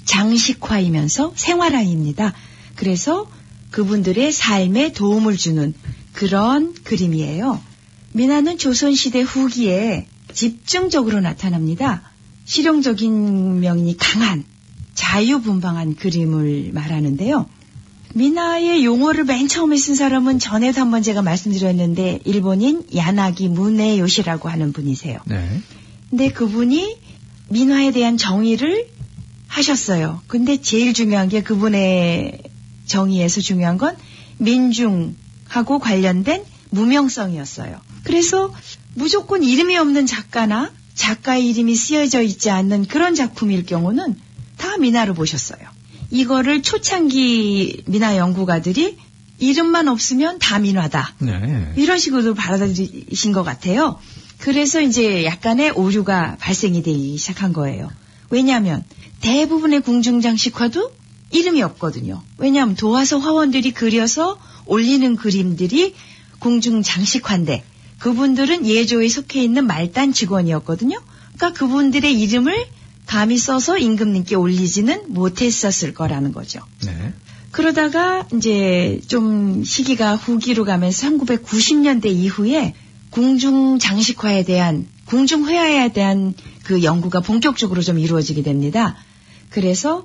장식화이면서 생활화입니다. 그래서 그분들의 삶에 도움을 주는 그런 그림이에요. 민화는 조선시대 후기에 집중적으로 나타납니다. 실용적인 면이 강한 자유분방한 그림을 말하는데요. 민화의 용어를 맨 처음에 쓴 사람은 전에도 한번 제가 말씀드렸는데 일본인 야나기 무네요시라고 하는 분이세요. 네. 근데 그분이 민화에 대한 정의를 하셨어요. 근데 제일 중요한 게 그분의 정의에서 중요한 건 민중하고 관련된 무명성이었어요. 그래서 무조건 이름이 없는 작가나 작가의 이름이 쓰여져 있지 않는 그런 작품일 경우는 다 민화로 보셨어요. 이거를 초창기 민화 연구가들이 이름만 없으면 다 민화다. 네. 이런 식으로 받아들이신 것 같아요. 그래서 이제 약간의 오류가 발생이 되기 시작한 거예요. 왜냐하면 대부분의 궁중장식화도 이름이 없거든요. 왜냐하면 도화서 화원들이 그려서 올리는 그림들이 궁중장식화인데 그분들은 예조에 속해 있는 말단 직원이었거든요. 그러니까 그분들의 이름을 감히 써서 임금님께 올리지는 못했었을 거라는 거죠. 네. 그러다가 이제 좀 시기가 후기로 가면서 1990년대 이후에 궁중장식화에 대한, 궁중회화에 대한 그 연구가 본격적으로 좀 이루어지게 됩니다. 그래서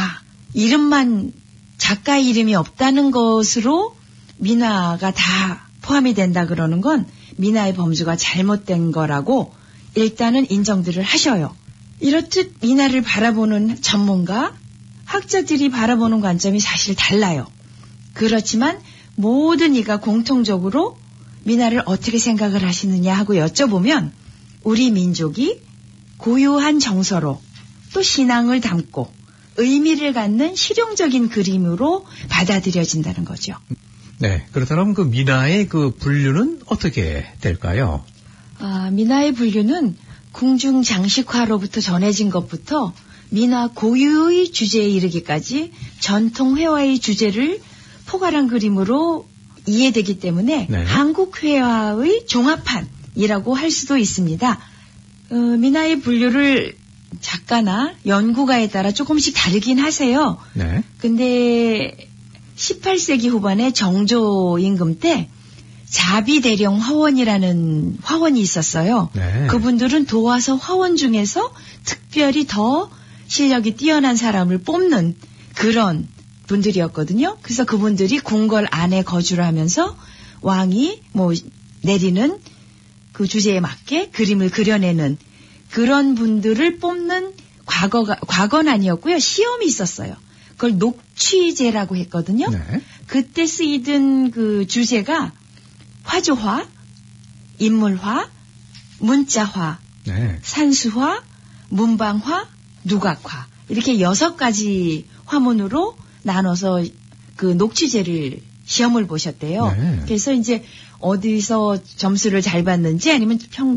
이름만 작가 이름이 없다는 것으로 민화가 다 포함이 된다 그러는 건 민화의 범주가 잘못된 거라고 일단은 인정들을 하셔요. 이렇듯 민화를 바라보는 전문가, 학자들이 바라보는 관점이 사실 달라요. 그렇지만 모든 이가 공통적으로 민화를 어떻게 생각을 하시느냐 하고 여쭤보면 우리 민족이 고유한 정서로 또 신앙을 담고 의미를 갖는 실용적인 그림으로 받아들여진다는 거죠. 네, 그렇다면 그 민화의 그 분류는 어떻게 될까요? 민화의 분류는 궁중 장식화로부터 전해진 것부터 민화 고유의 주제에 이르기까지 전통 회화의 주제를 포괄한 그림으로 이해되기 때문에 네. 한국 회화의 종합판이라고 할 수도 있습니다. 민화의 분류를 작가나 연구가에 따라 조금씩 다르긴 하세요. 네. 근데 18세기 후반에 정조 임금 때 자비대령 화원이라는 화원이 있었어요. 네. 그분들은 도화서 화원 중에서 특별히 더 실력이 뛰어난 사람을 뽑는 그런 분들이었거든요. 그래서 그분들이 궁궐 안에 거주를 하면서 왕이 내리는 그 주제에 맞게 그림을 그려내는 그런 분들을 뽑는 과거는 아니었고요. 시험이 있었어요. 그걸 녹취제라고 했거든요. 네. 그때 쓰이던 그 주제가 화조화, 인물화, 문자화, 네. 산수화, 문방화, 누각화 이렇게 6가지 화문으로 나눠서 그 녹취제를 시험을 보셨대요. 네. 그래서 이제 어디서 점수를 잘 받는지 아니면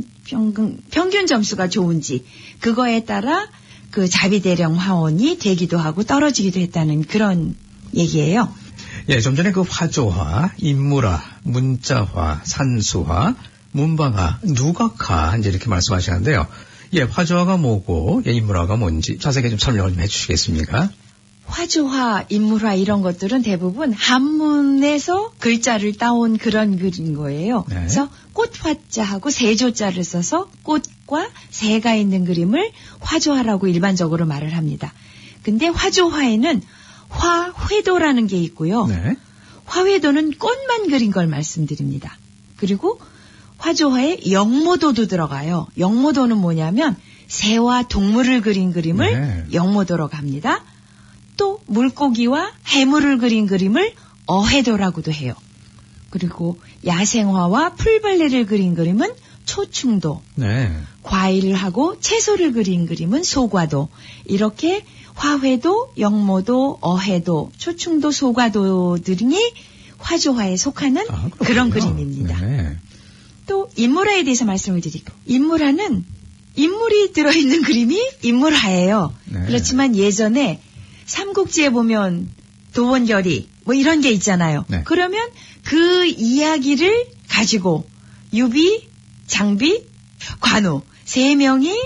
평균 점수가 좋은지 그거에 따라 그 자비대령 화원이 되기도 하고 떨어지기도 했다는 그런 얘기예요. 예, 좀 전에 그 화조화, 인물화, 문자화, 산수화, 문방화, 누각화 이제 이렇게 말씀하시는데요. 예, 화조화가 뭐고 예, 인물화가 뭔지 자세하게 좀 설명을 좀 해주시겠습니까? 화조화, 인물화 이런 것들은 대부분 한문에서 글자를 따온 그런 글인 거예요. 네. 그래서 꽃화자하고 세조자를 써서 꽃과 새가 있는 그림을 화조화라고 일반적으로 말을 합니다. 근데 화조화에는 화회도라는 게 있고요. 네. 화회도는 꽃만 그린 걸 말씀드립니다. 그리고 화조화에 영모도도 들어가요. 영모도는 뭐냐면 새와 동물을 그린 그림을 네. 영모도라고 합니다. 또 물고기와 해물을 그린 그림을 어회도라고도 해요. 그리고 야생화와 풀벌레를 그린 그림은 초충도, 네. 과일하고 채소를 그린 그림은 소과도, 이렇게 화회도, 영모도, 어회도, 초충도, 소과도들이 화조화에 속하는 그런 그림입니다. 네. 또 인물화에 대해서 말씀을 드릴게요. 인물화는 인물이 들어있는 그림이 인물화예요. 네. 그렇지만 예전에 삼국지에 보면 도원결의 이런 게 있잖아요. 네. 그러면 그 이야기를 가지고 유비, 장비, 관우 3명이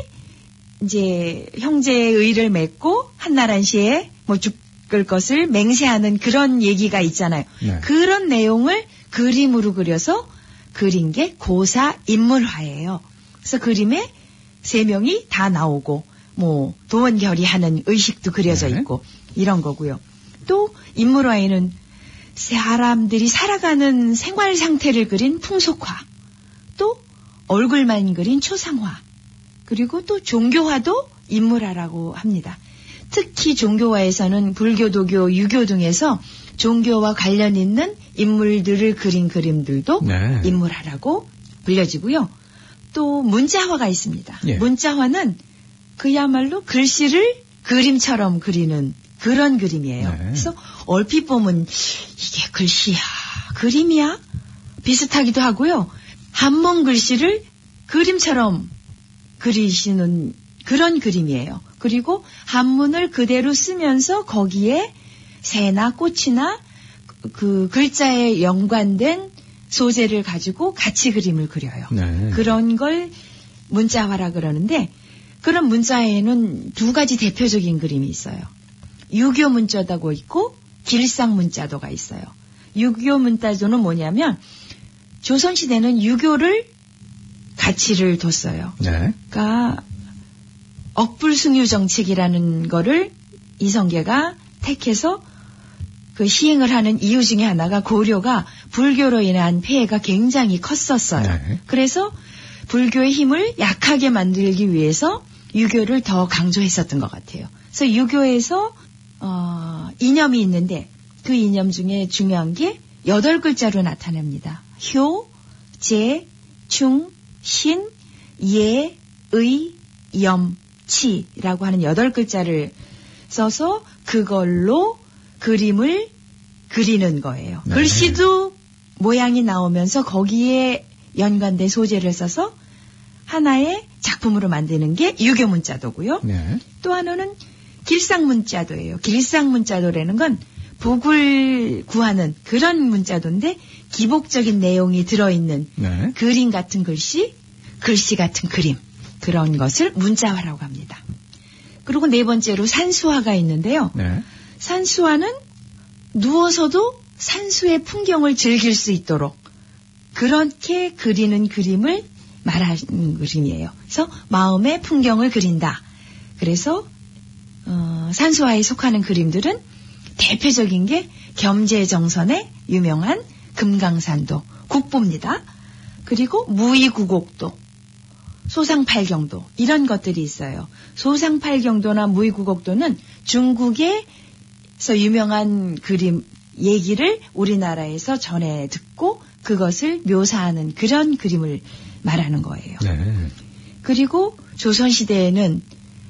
이제 형제의를 맺고 한나란시에 죽을 것을 맹세하는 그런 얘기가 있잖아요. 네. 그런 내용을 그림으로 그려서 그린 게 고사 인물화예요. 그래서 그림에 3명이 다 나오고 도원결의하는 의식도 그려져 있고 이런 거고요. 또 인물화에는 사람들이 살아가는 생활 상태를 그린 풍속화, 또 얼굴만 그린 초상화, 그리고 또 종교화도 인물화라고 합니다. 특히 종교화에서는 불교, 도교, 유교 등에서 종교와 관련 있는 인물들을 그린 그림들도 네. 인물화라고 불려지고요. 또 문자화가 있습니다. 예. 문자화는 그야말로 글씨를 그림처럼 그리는 그런 그림이에요. 네. 그래서 얼핏 보면 이게 글씨야, 그림이야? 비슷하기도 하고요. 한문 글씨를 그림처럼 그리시는 그런 그림이에요. 그리고 한문을 그대로 쓰면서 거기에 새나 꽃이나 그 글자에 연관된 소재를 가지고 같이 그림을 그려요. 네. 그런 걸 문자화라 그러는데 그런 문자에는 2가지 대표적인 그림이 있어요. 유교 문자도가 있고 길상 문자도가 있어요. 유교 문자도는 뭐냐면 조선시대는 유교를 가치를 뒀어요. 네. 그러니까 억불숭유 정책이라는 거를 이성계가 택해서 그 시행을 하는 이유 중에 하나가 고려가 불교로 인한 폐해가 굉장히 컸었어요. 네. 그래서 불교의 힘을 약하게 만들기 위해서 유교를 더 강조했었던 것 같아요. 그래서 유교에서 이념이 있는데 그 이념 중에 중요한 게 8글자로 나타납니다. 효, 제, 충, 신, 예, 의, 염, 치라고 하는 8글자를 써서 그걸로 그림을 그리는 거예요. 네. 글씨도 모양이 나오면서 거기에 연관된 소재를 써서 하나의 작품으로 만드는 게 유교 문자도고요. 네. 또 하나는 길상문자도예요. 길상문자도라는 건 복을 구하는 그런 문자도인데 기복적인 내용이 들어있는 네. 그림 같은 글씨, 글씨 같은 그림 그런 것을 문자화라고 합니다. 그리고 네 번째로 산수화가 있는데요. 네. 산수화는 누워서도 산수의 풍경을 즐길 수 있도록 그렇게 그리는 그림을 말하는 그림이에요. 그래서 마음의 풍경을 그린다. 그래서 산수화에 속하는 그림들은 대표적인 게 겸재정선의 유명한 금강산도, 국보입니다. 그리고 무의구곡도, 소상팔경도 이런 것들이 있어요. 소상팔경도나 무의구곡도는 중국에서 유명한 그림 얘기를 우리나라에서 전해 듣고 그것을 묘사하는 그런 그림을 말하는 거예요. 네. 그리고 조선시대에는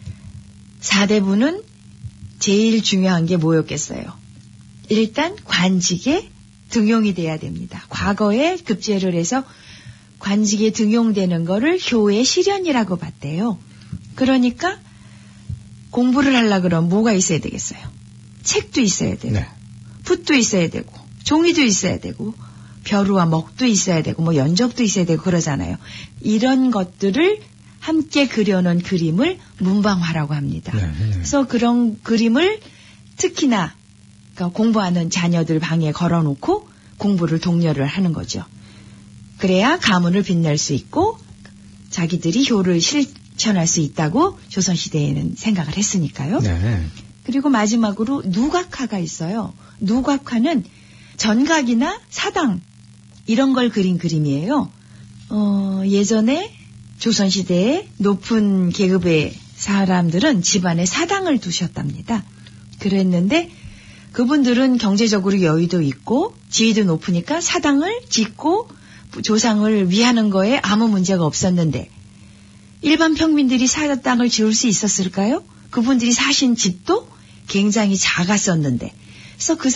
사대부는 제일 중요한 게 뭐였겠어요? 일단 관직에 등용이 돼야 됩니다. 과거에 급제를 해서 관직에 등용되는 거를 효의 실현이라고 봤대요. 그러니까 공부를 하려고 그러면 뭐가 있어야 되겠어요? 책도 있어야 되고 네. 붓도 있어야 되고 종이도 있어야 되고 벼루와 먹도 있어야 되고 뭐 연접도 있어야 되고 그러잖아요. 이런 것들을 함께 그려놓은 그림을 문방화라고 합니다. 네. 그래서 그런 그림을 특히나 그러니까 공부하는 자녀들 방에 걸어놓고 공부를 독려를 하는 거죠. 그래야 가문을 빛낼 수 있고 자기들이 효를 실천할 수 있다고 조선시대에는 생각을 했으니까요. 네. 그리고 마지막으로 누각화가 있어요. 누각화는 전각이나 사당 이런 걸 그린 그림이에요. 예전에 조선시대에 높은 계급의 사람들은 집안에 사당을 두셨답니다. 그랬는데 그분들은 경제적으로 여유도 있고 지위도 높으니까 사당을 짓고 조상을 위하는 거에 아무 문제가 없었는데 일반 평민들이 사당을 지을 수 있었을까요? 그분들이 사신 집도 굉장히 작았었는데 그래서 그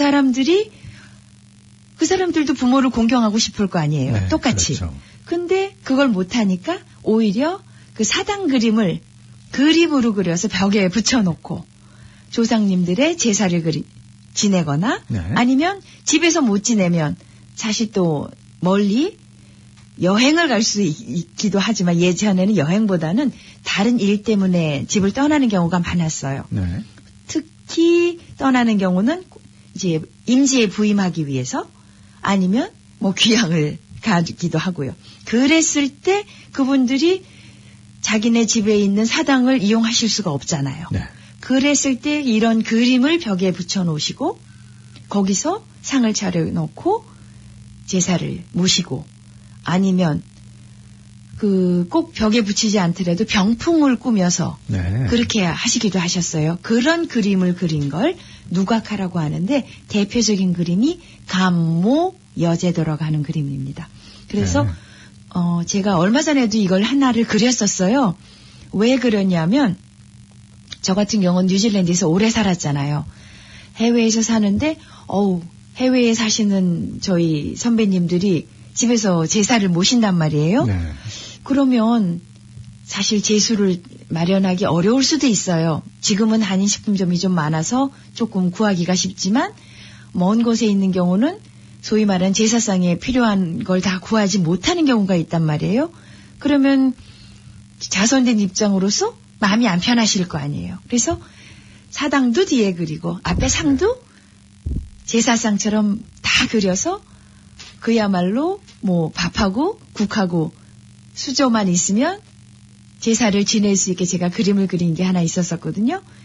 사람들도 부모를 공경하고 싶을 거 아니에요. 네, 똑같이. 그렇죠. 근데 그걸 못하니까 오히려 그 사당 그림을 그림으로 그려서 벽에 붙여놓고 조상님들의 제사를 지내거나 네. 아니면 집에서 못 지내면 사실 또 멀리 여행을 갈 수 있기도 하지만 예전에는 여행보다는 다른 일 때문에 집을 떠나는 경우가 많았어요. 네. 특히 떠나는 경우는 이제 임지에 부임하기 위해서 아니면 뭐 귀향을 가기도 하고요. 그랬을 때 그분들이 자기네 집에 있는 사당을 이용하실 수가 없잖아요. 네. 그랬을 때 이런 그림을 벽에 붙여놓으시고 거기서 상을 차려놓고 제사를 모시고 아니면 꼭 벽에 붙이지 않더라도 병풍을 꾸며서 네. 그렇게 하시기도 하셨어요. 그런 그림을 그린 걸 누각화라고 하는데 대표적인 그림이 감모 여제도라고 하는 그림입니다. 그래서 네. 제가 얼마 전에도 이걸 하나를 그렸었어요. 왜 그렸냐면 저 같은 경우는 뉴질랜드에서 오래 살았잖아요. 해외에서 사는데 해외에 사시는 저희 선배님들이 집에서 제사를 모신단 말이에요. 네. 그러면 사실 제수를 마련하기 어려울 수도 있어요. 지금은 한인식품점이 좀 많아서 조금 구하기가 쉽지만 먼 곳에 있는 경우는 소위 말하는 제사상에 필요한 걸 다 구하지 못하는 경우가 있단 말이에요. 그러면 자선된 입장으로서 마음이 안 편하실 거 아니에요. 그래서 사당도 뒤에 그리고 앞에 상도 제사상처럼 다 그려서 그야말로 뭐 밥하고 국하고 수저만 있으면 제사를 지낼 수 있게 제가 그림을 그린 게 하나 있었거든요.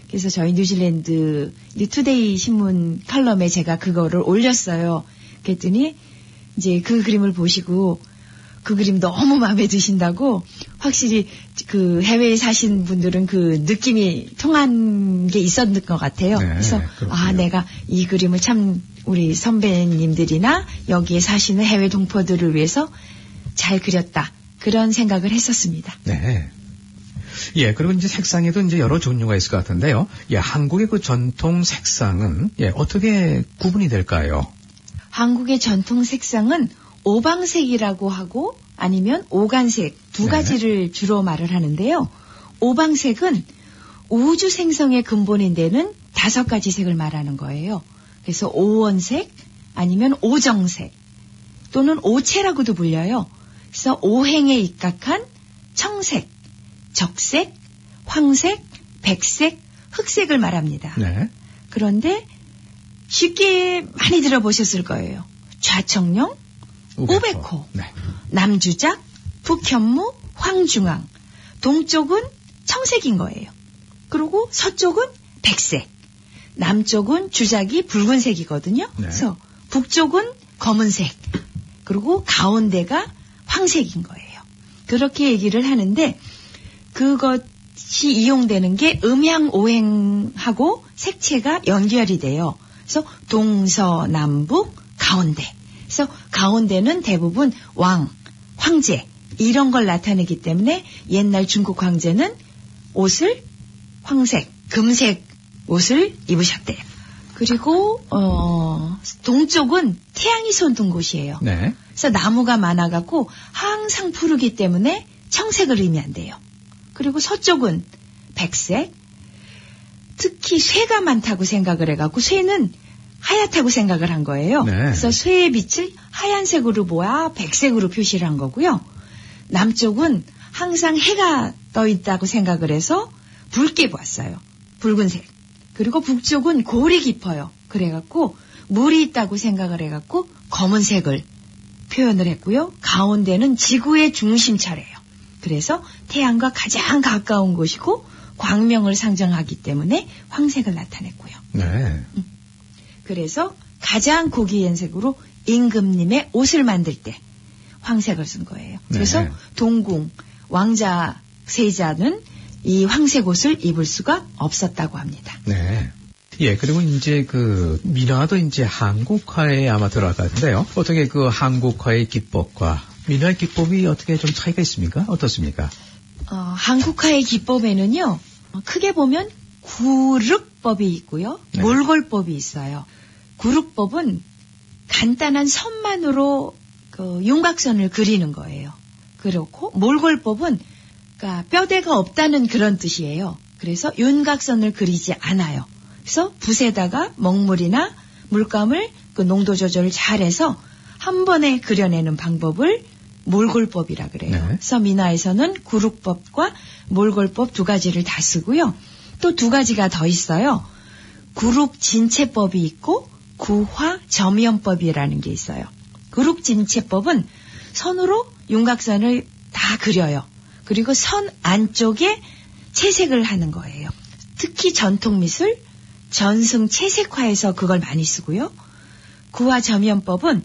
그래서 저희 뉴질랜드 투데이 신문 칼럼에 제가 그거를 올렸어요. 그랬더니 이제 그 그림을 보시고 그 그림 너무 마음에 드신다고 확실히 그 해외에 사신 분들은 그 느낌이 통한 게 있었는 것 같아요. 네, 그래서 그렇군요. 내가 이 그림을 참 우리 선배님들이나 여기에 사시는 해외 동포들을 위해서 잘 그렸다. 그런 생각을 했었습니다. 네. 예, 그리고 이제 색상에도 이제 여러 종류가 있을 것 같은데요. 예, 한국의 그 전통 색상은 어떻게 구분이 될까요? 한국의 전통 색상은 오방색이라고 하고 아니면 오간색 두 가지를 주로 말을 하는데요. 오방색은 우주 생성의 근본이 되는 5가지 색을 말하는 거예요. 그래서 오원색 아니면 오정색 또는 오채라고도 불려요. 그래서 오행에 입각한 청색, 적색, 황색, 백색, 흑색을 말합니다. 네. 그런데 쉽게 많이 들어보셨을 거예요. 좌청룡, 우백호, 네. 남주작, 북현무, 황중앙. 동쪽은 청색인 거예요. 그리고 서쪽은 백색. 남쪽은 주작이 붉은색이거든요. 네. 그래서 북쪽은 검은색. 그리고 가운데가 황색인 거예요. 그렇게 얘기를 하는데 그것이 이용되는 게 음양오행하고 색채가 연결이 돼요. 그래서 동서남북 가운데. 그래서 가운데는 대부분 왕, 황제 이런 걸 나타내기 때문에 옛날 중국 황제는 옷을 황색, 금색 옷을 입으셨대요. 그리고 동쪽은 태양이 솟는 곳이에요. 네. 그래서 나무가 많아갖고 항상 푸르기 때문에 청색을 의미한대요. 그리고 서쪽은 백색, 특히 쇠가 많다고 생각을 해갖고 쇠는 하얗다고 생각을 한 거예요. 네. 그래서 쇠의 빛을 하얀색으로 모아 백색으로 표시를 한 거고요. 남쪽은 항상 해가 떠 있다고 생각을 해서 붉게 보았어요. 붉은색. 그리고 북쪽은 골이 깊어요. 그래갖고 물이 있다고 생각을 해갖고 검은색을 표현을 했고요. 가운데는 지구의 중심차래요. 그래서 태양과 가장 가까운 곳이고 광명을 상징하기 때문에 황색을 나타냈고요. 네. 그래서 가장 고귀연색으로 임금님의 옷을 만들 때 황색을 쓴 거예요. 그래서 네. 동궁 왕자 세자는 이 황색 옷을 입을 수가 없었다고 합니다. 네. 예, 그리고 이제 그 민화도 이제 한국화에 아마 들어갈 것 같은데요. 어떻게 그 한국화의 기법과 민화의 기법이 어떻게 좀 차이가 있습니까? 어떻습니까? 한국화의 기법에는요, 크게 보면 구륵법이 있고요, 네. 몰골법이 있어요. 구륵법은 간단한 선만으로 그 윤곽선을 그리는 거예요. 그렇고 몰골법은 그러니까 뼈대가 없다는 그런 뜻이에요. 그래서 윤곽선을 그리지 않아요. 그래서 붓에다가 먹물이나 물감을 그 농도 조절을 잘해서 한 번에 그려내는 방법을 몰골법이라 그래요. 네. 그래서 민화에서는 구륵법과 몰골법 두 가지를 다 쓰고요. 또 두 가지가 더 있어요. 구륵진체법이 있고 구화점연법이라는 게 있어요. 구륵진체법은 선으로 윤곽선을 다 그려요. 그리고 선 안쪽에 채색을 하는 거예요. 특히 전통미술, 전승채색화에서 그걸 많이 쓰고요. 구화점연법은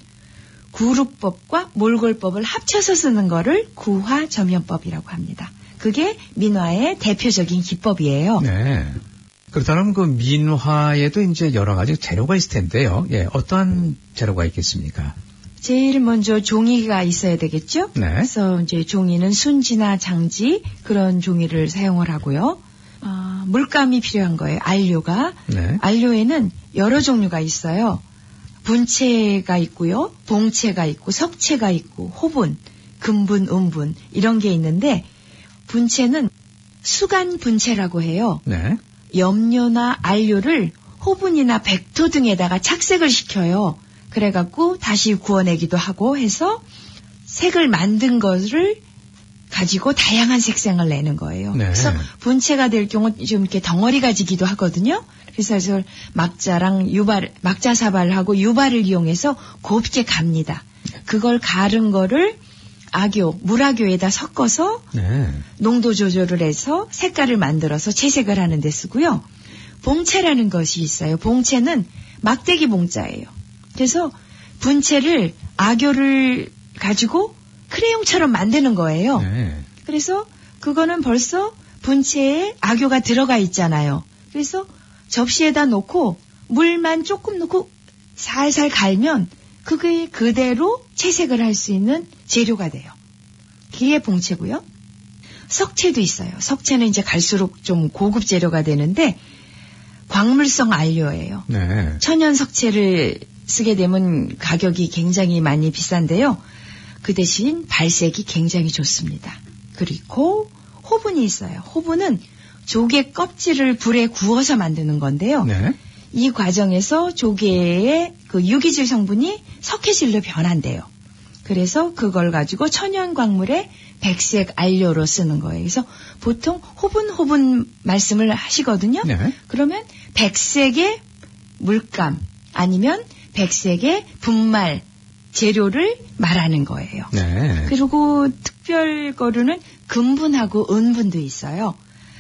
구륵법과 몰골법을 합쳐서 쓰는 거를 구화점연법이라고 합니다. 그게 민화의 대표적인 기법이에요. 네. 그렇다면 그 민화에도 이제 여러 가지 재료가 있을 텐데요. 예, 어떠한 재료가 있겠습니까? 제일 먼저 종이가 있어야 되겠죠? 네. 그래서 이제 종이는 순지나 장지 그런 종이를 사용을 하고요. 물감이 필요한 거예요. 안료가. 네. 안료에는 여러 종류가 있어요. 분체가 있고요. 봉체가 있고 석체가 있고 호분, 금분, 음분 이런 게 있는데 분체는 수간 분체라고 해요. 네. 염료나 안료를 호분이나 백토 등에다가 착색을 시켜요. 그래갖고 다시 구워내기도 하고 해서 색을 만든 것을 가지고 다양한 색상을 내는 거예요. 네. 그래서 분체가 될 경우 좀 이렇게 덩어리 가지기도 하거든요. 그래서 그걸 막자랑 유발, 막자 사발하고 유발을 이용해서 곱게 갑니다. 그걸 가른 거를 악교, 물악교에다 섞어서 네. 농도 조절을 해서 색깔을 만들어서 채색을 하는 데 쓰고요. 봉채라는 것이 있어요. 봉채는 막대기 봉자예요. 그래서 분채를 악교를 가지고 크레용처럼 만드는 거예요. 네. 그래서 그거는 벌써 분채에 악교가 들어가 있잖아요. 그래서 접시에다 놓고 물만 조금 넣고 살살 갈면 그게 그대로 채색을 할 수 있는 재료가 돼요. 그게 봉채고요. 석채도 있어요. 석채는 이제 갈수록 좀 고급 재료가 되는데 광물성 안료예요. 네. 천연 석채를 쓰게 되면 가격이 굉장히 많이 비싼데요. 그 대신 발색이 굉장히 좋습니다. 그리고 호분이 있어요. 호분은 조개 껍질을 불에 구워서 만드는 건데요. 네. 이 과정에서 조개의 그 유기질 성분이 석회질로 변한대요. 그래서 그걸 가지고 천연 광물의 백색 안료로 쓰는 거예요. 그래서 보통 호분 말씀을 하시거든요. 네. 그러면 백색의 물감 아니면 백색의 분말 재료를 말하는 거예요. 네. 그리고 특별 거류는 금분하고 은분도 있어요.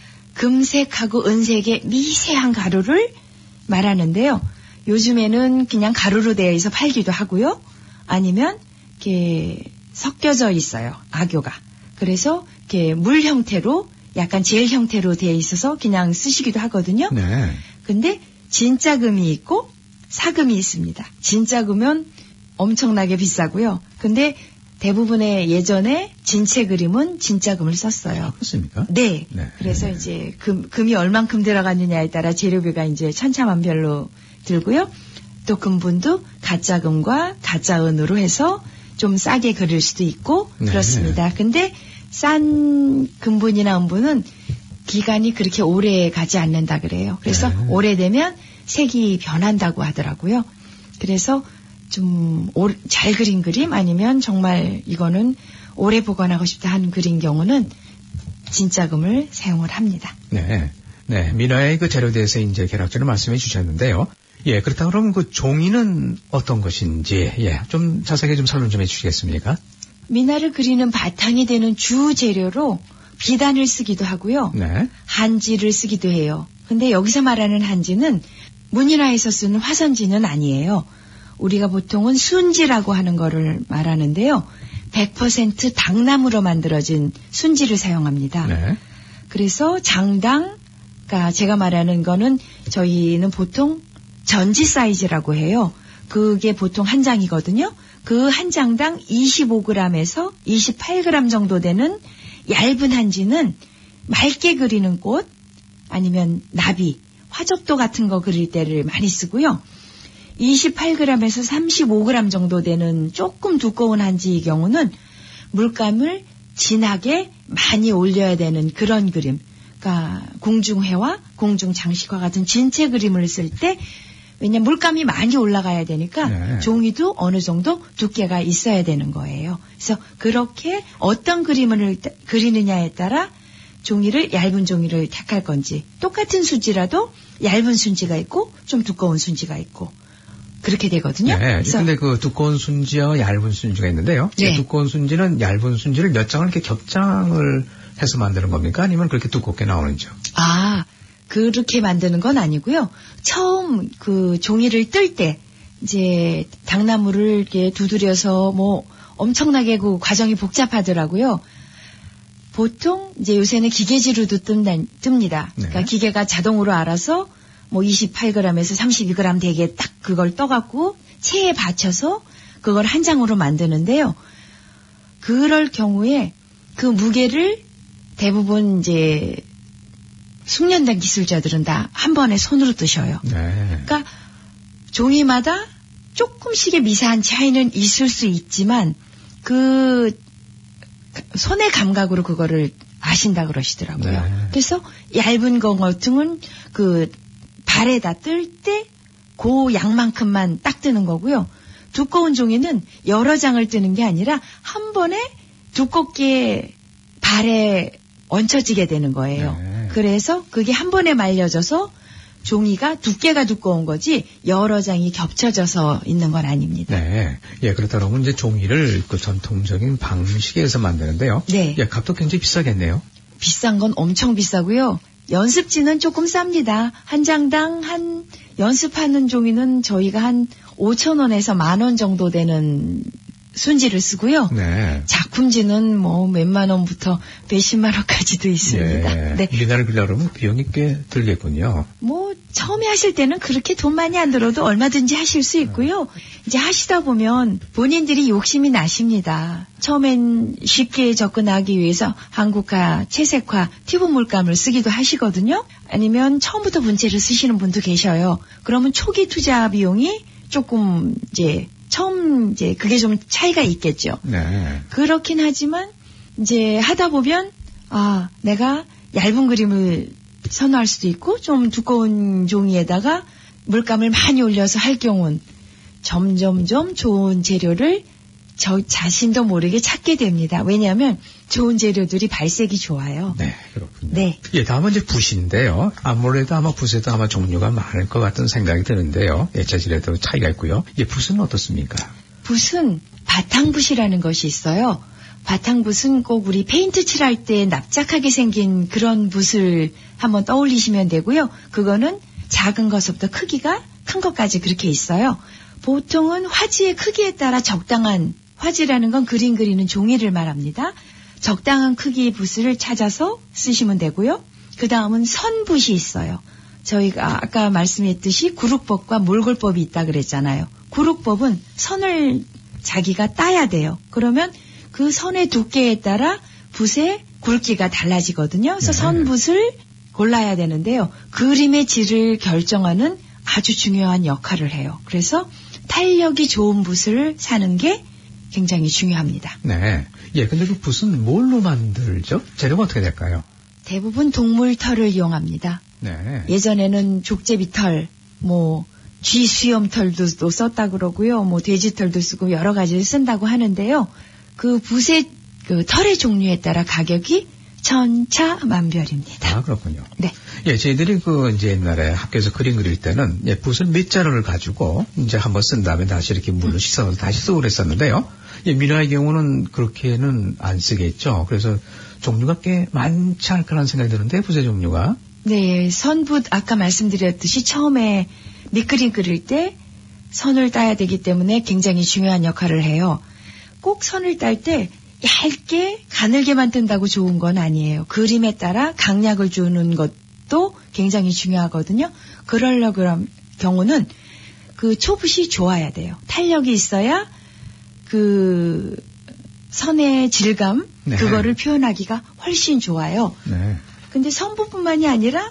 금색하고 은색의 미세한 가루를 말하는데요. 요즘에는 그냥 가루로 되어 있어 팔기도 하고요. 아니면 이렇게 섞여져 있어요. 악교가. 그래서 이렇게 물 형태로 약간 젤 형태로 되어 있어서 그냥 쓰시기도 하거든요. 네. 근데 진짜 금이 있고 사금이 있습니다. 진짜 금은 엄청나게 비싸고요. 근데 대부분의 예전에 진체 그림은 진짜 금을 썼어요. 그렇습니까? 네. 네. 그래서 이제 금이 얼만큼 들어갔느냐에 따라 재료비가 이제 천차만별로 들고요. 또 금분도 가짜 금과 가짜 은으로 해서 좀 싸게 그릴 수도 있고 네. 그렇습니다. 근데 싼 금분이나 은분은 기간이 그렇게 오래 가지 않는다 그래요. 그래서 네. 오래되면 색이 변한다고 하더라고요. 그래서 좀 잘 그린 그림 아니면 정말 이거는 오래 보관하고 싶다 하는 그린 경우는 진짜 금을 사용을 합니다. 네. 네. 민화의 그 재료에 대해서 이제 개락전을 말씀해 주셨는데요. 예, 그렇다 그러면 그 종이는 어떤 것인지, 예, 좀 자세하게 좀 설명 좀 해 주시겠습니까? 민화를 그리는 바탕이 되는 주 재료로 비단을 쓰기도 하고요. 네. 한지를 쓰기도 해요. 근데 여기서 말하는 한지는 문인화에서 쓰는 화선지는 아니에요. 우리가 보통은 순지라고 하는 거를 말하는데요. 100% 당나무로 만들어진 순지를 사용합니다. 네. 그래서 장당, 그러니까 제가 말하는 거는 저희는 보통 전지 사이즈라고 해요. 그게 보통 한 장이거든요. 그 한 장당 25g에서 28g 정도 되는 얇은 한지는 맑게 그리는 꽃 아니면 나비, 화접도 같은 거 그릴 때를 많이 쓰고요. 28g에서 35g 정도 되는 조금 두꺼운 한지의 경우는 물감을 진하게 많이 올려야 되는 그런 그림. 그러니까 공중회화, 공중장식화 같은 진체 그림을 쓸 때 왜냐면 물감이 많이 올라가야 되니까 네. 종이도 어느 정도 두께가 있어야 되는 거예요. 그래서 그렇게 어떤 그림을 그리느냐에 따라 종이를 얇은 종이를 택할 건지 똑같은 순지라도 얇은 순지가 있고 좀 두꺼운 순지가 있고 그렇게 되거든요. 네. 근데 그 두꺼운 순지와 얇은 순지가 있는데요. 네. 두꺼운 순지는 얇은 순지를 몇 장을 이렇게 겹장을 해서 만드는 겁니까? 아니면 그렇게 두껍게 나오는지요? 아, 그렇게 만드는 건 아니고요. 처음 그 종이를 뜰 때 이제 당나무를 이렇게 두드려서 뭐 엄청나게 그 과정이 복잡하더라고요. 보통 이제 요새는 기계지로도 뜹니다. 그러니까 네. 기계가 자동으로 알아서 뭐 28g에서 32g 되게 딱 그걸 떠갖고 체에 받쳐서 그걸 한 장으로 만드는데요. 그럴 경우에 그 무게를 대부분 이제 숙련된 기술자들은 다 한 번에 손으로 뜨셔요. 네. 그러니까 종이마다 조금씩의 미세한 차이는 있을 수 있지만 그 손의 감각으로 그거를 아신다 그러시더라고요. 네. 그래서 얇은 거 같으면 그 발에다 뜰 때 그 양만큼만 딱 뜨는 거고요. 두꺼운 종이는 여러 장을 뜨는 게 아니라 한 번에 두껍게 발에 얹혀지게 되는 거예요. 네. 그래서 그게 한 번에 말려져서 종이가 두께가 두꺼운 거지 여러 장이 겹쳐져서 있는 건 아닙니다. 네. 예, 그렇다 그러면 이제 종이를 그 전통적인 방식에서 만드는데요. 네. 예, 값도 굉장히 비싸겠네요. 비싼 건 엄청 비싸고요. 연습지는 조금 쌉니다. 한 장당 한 연습하는 종이는 저희가 한 5,000원에서 10,000원 정도 되는 순지를 쓰고요. 네. 작품지는 뭐 몇만 원부터 몇십만 원까지도 있습니다. 네. 네. 미나를 그리려고 그러면 비용이 꽤 들겠군요. 뭐 처음에 하실 때는 그렇게 돈 많이 안 들어도 얼마든지 하실 수 있고요. 이제 하시다 보면 본인들이 욕심이 나십니다. 처음엔 쉽게 접근하기 위해서 한국화, 채색화, 튜브 물감을 쓰기도 하시거든요. 아니면 처음부터 분체를 쓰시는 분도 계셔요. 그러면 초기 투자 비용이 조금 처음 그게 좀 차이가 있겠죠. 네. 그렇긴 하지만 이제 하다 보면 내가 얇은 그림을 선호할 수도 있고 좀 두꺼운 종이에다가 물감을 많이 올려서 할 경우는 점점점 좋은 재료를 저 자신도 모르게 찾게 됩니다. 왜냐하면 좋은 재료들이 발색이 좋아요. 네, 그렇군요. 네. 예, 다음은 이제 붓인데요. 아무래도 붓에도 종류가 많을 것 같은 생각이 드는데요. 재질에도 차이가 있고요. 붓은 어떻습니까? 붓은 바탕붓이라는 것이 있어요. 바탕붓은 꼭 우리 페인트 칠할 때 납작하게 생긴 그런 붓을 한번 떠올리시면 되고요. 그거는 작은 것부터 크기가 큰 것까지 그렇게 있어요. 보통은 화지의 크기에 따라 적당한, 화지라는 건 그림 그리는 종이를 말합니다. 적당한 크기의 붓을 찾아서 쓰시면 되고요. 그 다음은 선붓이 있어요. 저희가 아까 말씀했듯이 구룩법과 몰골법이 있다 그랬잖아요. 구룩법은 선을 자기가 따야 돼요. 그러면 그 선의 두께에 따라 붓의 굵기가 달라지거든요. 그래서 선붓을 골라야 되는데요. 그림의 질을 결정하는 아주 중요한 역할을 해요. 그래서 탄력이 좋은 붓을 사는 게 굉장히 중요합니다. 네. 예, 근데 그 붓은 뭘로 만들죠? 재료가 어떻게 될까요? 대부분 동물 털을 이용합니다. 네. 예전에는 족제비 털, 쥐 수염 털도 썼다 그러고요. 돼지 털도 쓰고 여러 가지를 쓴다고 하는데요. 그 붓의 그 털의 종류에 따라 가격이 천차만별입니다. 그렇군요. 네. 예, 저희들이 옛날에 학교에서 그림 그릴 때는 붓을 몇 자루를 가지고 한번 쓴 다음에 다시 이렇게 물로 씻어서 다시 쓰고 그랬었는데요. 미나의 경우는 그렇게는 안 쓰겠죠. 그래서 종류가 꽤 많지 않을까라는 생각이 드는데, 붓의 종류가. 네, 선붓 아까 말씀드렸듯이 처음에 밑그림 그릴 때 선을 따야 되기 때문에 굉장히 중요한 역할을 해요. 꼭 선을 딸 때 얇게 가늘게만 뜬다고 좋은 건 아니에요. 그림에 따라 강약을 주는 것도 굉장히 중요하거든요. 그러려고 경우는 그 초붓이 좋아야 돼요. 탄력이 있어야 그 선의 질감, 네. 그거를 표현하기가 훨씬 좋아요. 네. 근데 선붓뿐만이 아니라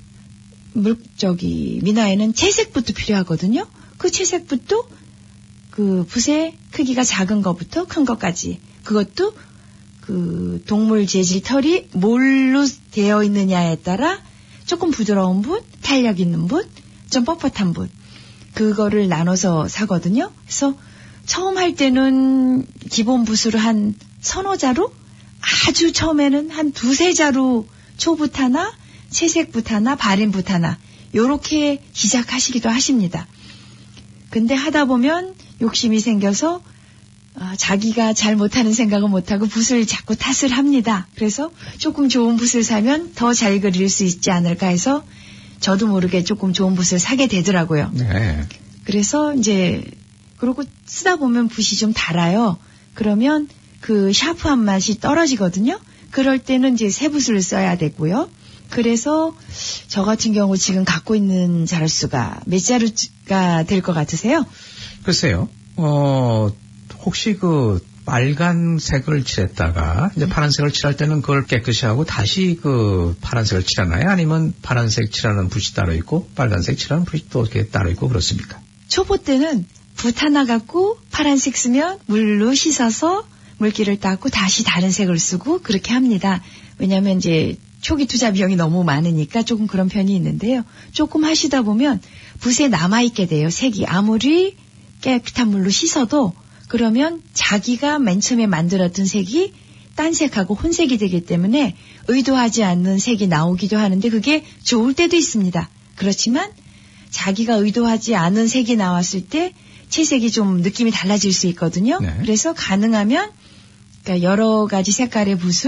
미나에는 채색붓도 필요하거든요. 그 채색붓도 그 붓의 크기가 작은 것부터 큰 것까지, 그것도 그 동물 재질 털이 뭘로 되어 있느냐에 따라 조금 부드러운 붓, 탄력 있는 붓, 좀 뻣뻣한 붓, 그거를 나눠서 사거든요. 그래서 처음 할 때는 기본 붓으로 한 서너 자루, 아주 처음에는 한 두세 자루 초붓 하나, 채색붓 하나, 바린붓 하나, 요렇게 시작하시기도 하십니다. 근데 하다 보면 욕심이 생겨서 자기가 잘 못하는 생각은 못하고 붓을 자꾸 탓을 합니다. 그래서 조금 좋은 붓을 사면 더 잘 그릴 수 있지 않을까 해서 저도 모르게 조금 좋은 붓을 사게 되더라고요. 네. 그래서 그러고 쓰다 보면 붓이 좀 달아요. 그러면 그 샤프한 맛이 떨어지거든요. 그럴 때는 새 붓을 써야 되고요. 그래서 저 같은 경우 지금 갖고 있는 자루수가 몇 자루가 될 것 같으세요? 글쎄요. 혹시 그 빨간색을 칠했다가 파란색을 칠할 때는 그걸 깨끗이 하고 다시 그 파란색을 칠하나요? 아니면 파란색 칠하는 붓이 따로 있고 빨간색 칠하는 붓이 또 이렇게 따로 있고 그렇습니까? 초보 때는 붓 하나 갖고 파란색 쓰면 물로 씻어서 물기를 닦고 다시 다른 색을 쓰고 그렇게 합니다. 왜냐하면 초기 투자 비용이 너무 많으니까 조금 그런 편이 있는데요. 조금 하시다 보면 붓에 남아있게 돼요. 색이 아무리 깨끗한 물로 씻어도 그러면 자기가 맨 처음에 만들었던 색이 딴 색하고 혼색이 되기 때문에 의도하지 않는 색이 나오기도 하는데 그게 좋을 때도 있습니다. 그렇지만 자기가 의도하지 않은 색이 나왔을 때 채색이 좀 느낌이 달라질 수 있거든요. 네. 그래서 가능하면 여러 가지 색깔의 붓을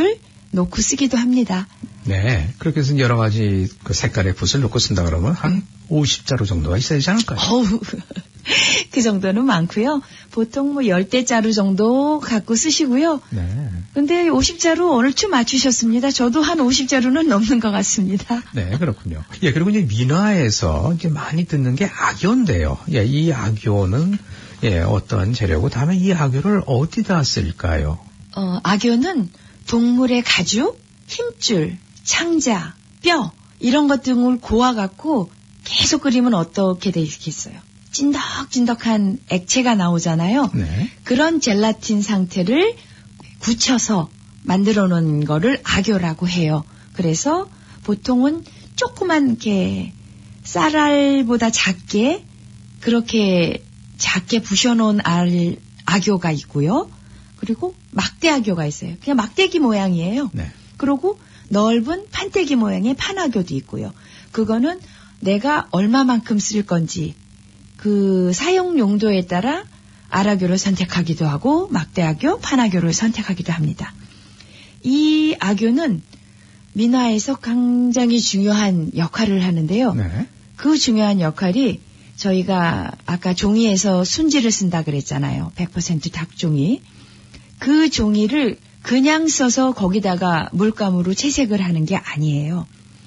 놓고 쓰기도 합니다. 네. 그렇게 해서 여러 가지 그 색깔의 붓을 놓고 쓴다 그러면 한 50자루 정도가 있어야 되지 않을까요? 그 정도는 많고요. 보통 뭐 10대자루 정도 갖고 쓰시고요. 네. 근데 50자루 얼추 맞추셨습니다. 저도 한 50자루는 넘는 것 같습니다. 네, 그렇군요. 예, 그리고 이제 민화에서 이제 많이 듣는 게 악교인데요. 예, 이 악교는 예, 어떤 재료고 다음에 이 악교를 어디다 쓸까요? 악교는 동물의 가죽, 힘줄, 창자, 뼈 이런 것 등을 고아갖고 계속 끓이면 어떻게 되겠어요? 찐덕찐덕한 액체가 나오잖아요. 네. 그런 젤라틴 상태를 굳혀서 만들어 놓은 거를 악교라고 해요. 그래서 보통은 조그만 이렇게 쌀알보다 작게 그렇게 작게 부셔놓은 악교가 있고요. 그리고 막대 악교가 있어요. 그냥 막대기 모양이에요. 네. 그리고 넓은 판때기 모양의 판악교도 있고요. 그거는 내가 얼마만큼 쓸 건지 그 사용 용도에 따라 알악교를 선택하기도 하고 막대악교, 판악교를 선택하기도 합니다. 이 악교는 민화에서 굉장히 중요한 역할을 하는데요. 네. 그 중요한 역할이 저희가 아까 종이에서 순지를 쓴다 그랬잖아요. 100% 닭종이. 그 종이를 그냥 써서 거기다가 물감으로 채색을 하는 게 아니에요.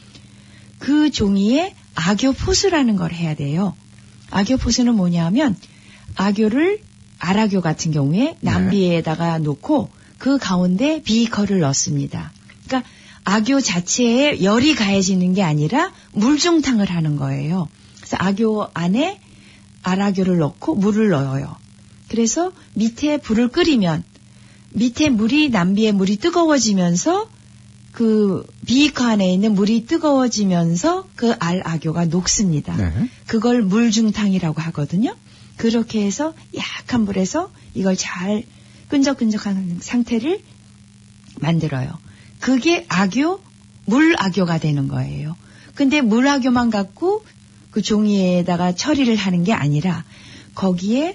그 종이에 악교포수라는 걸 해야 돼요. 악교포수는 뭐냐면 악교를 알악교 같은 경우에 남비에다가 놓고 그 가운데 비커를 넣습니다. 그러니까 악교 자체에 열이 가해지는 게 아니라 물중탕을 하는 거예요. 그래서 악교 안에 알악교를 넣고 물을 넣어요. 그래서 밑에 불을 끓이면 밑에 물이 남비의 물이 뜨거워지면서 그 비커 안에 있는 물이 뜨거워지면서 그 알악교가 녹습니다. 네. 그걸 물중탕이라고 하거든요. 그렇게 해서 약한 불에서 이걸 잘 끈적끈적한 상태를 만들어요. 그게 악교, 물악교가 되는 거예요. 근데 물악교만 갖고 그 종이에다가 처리를 하는 게 아니라 거기에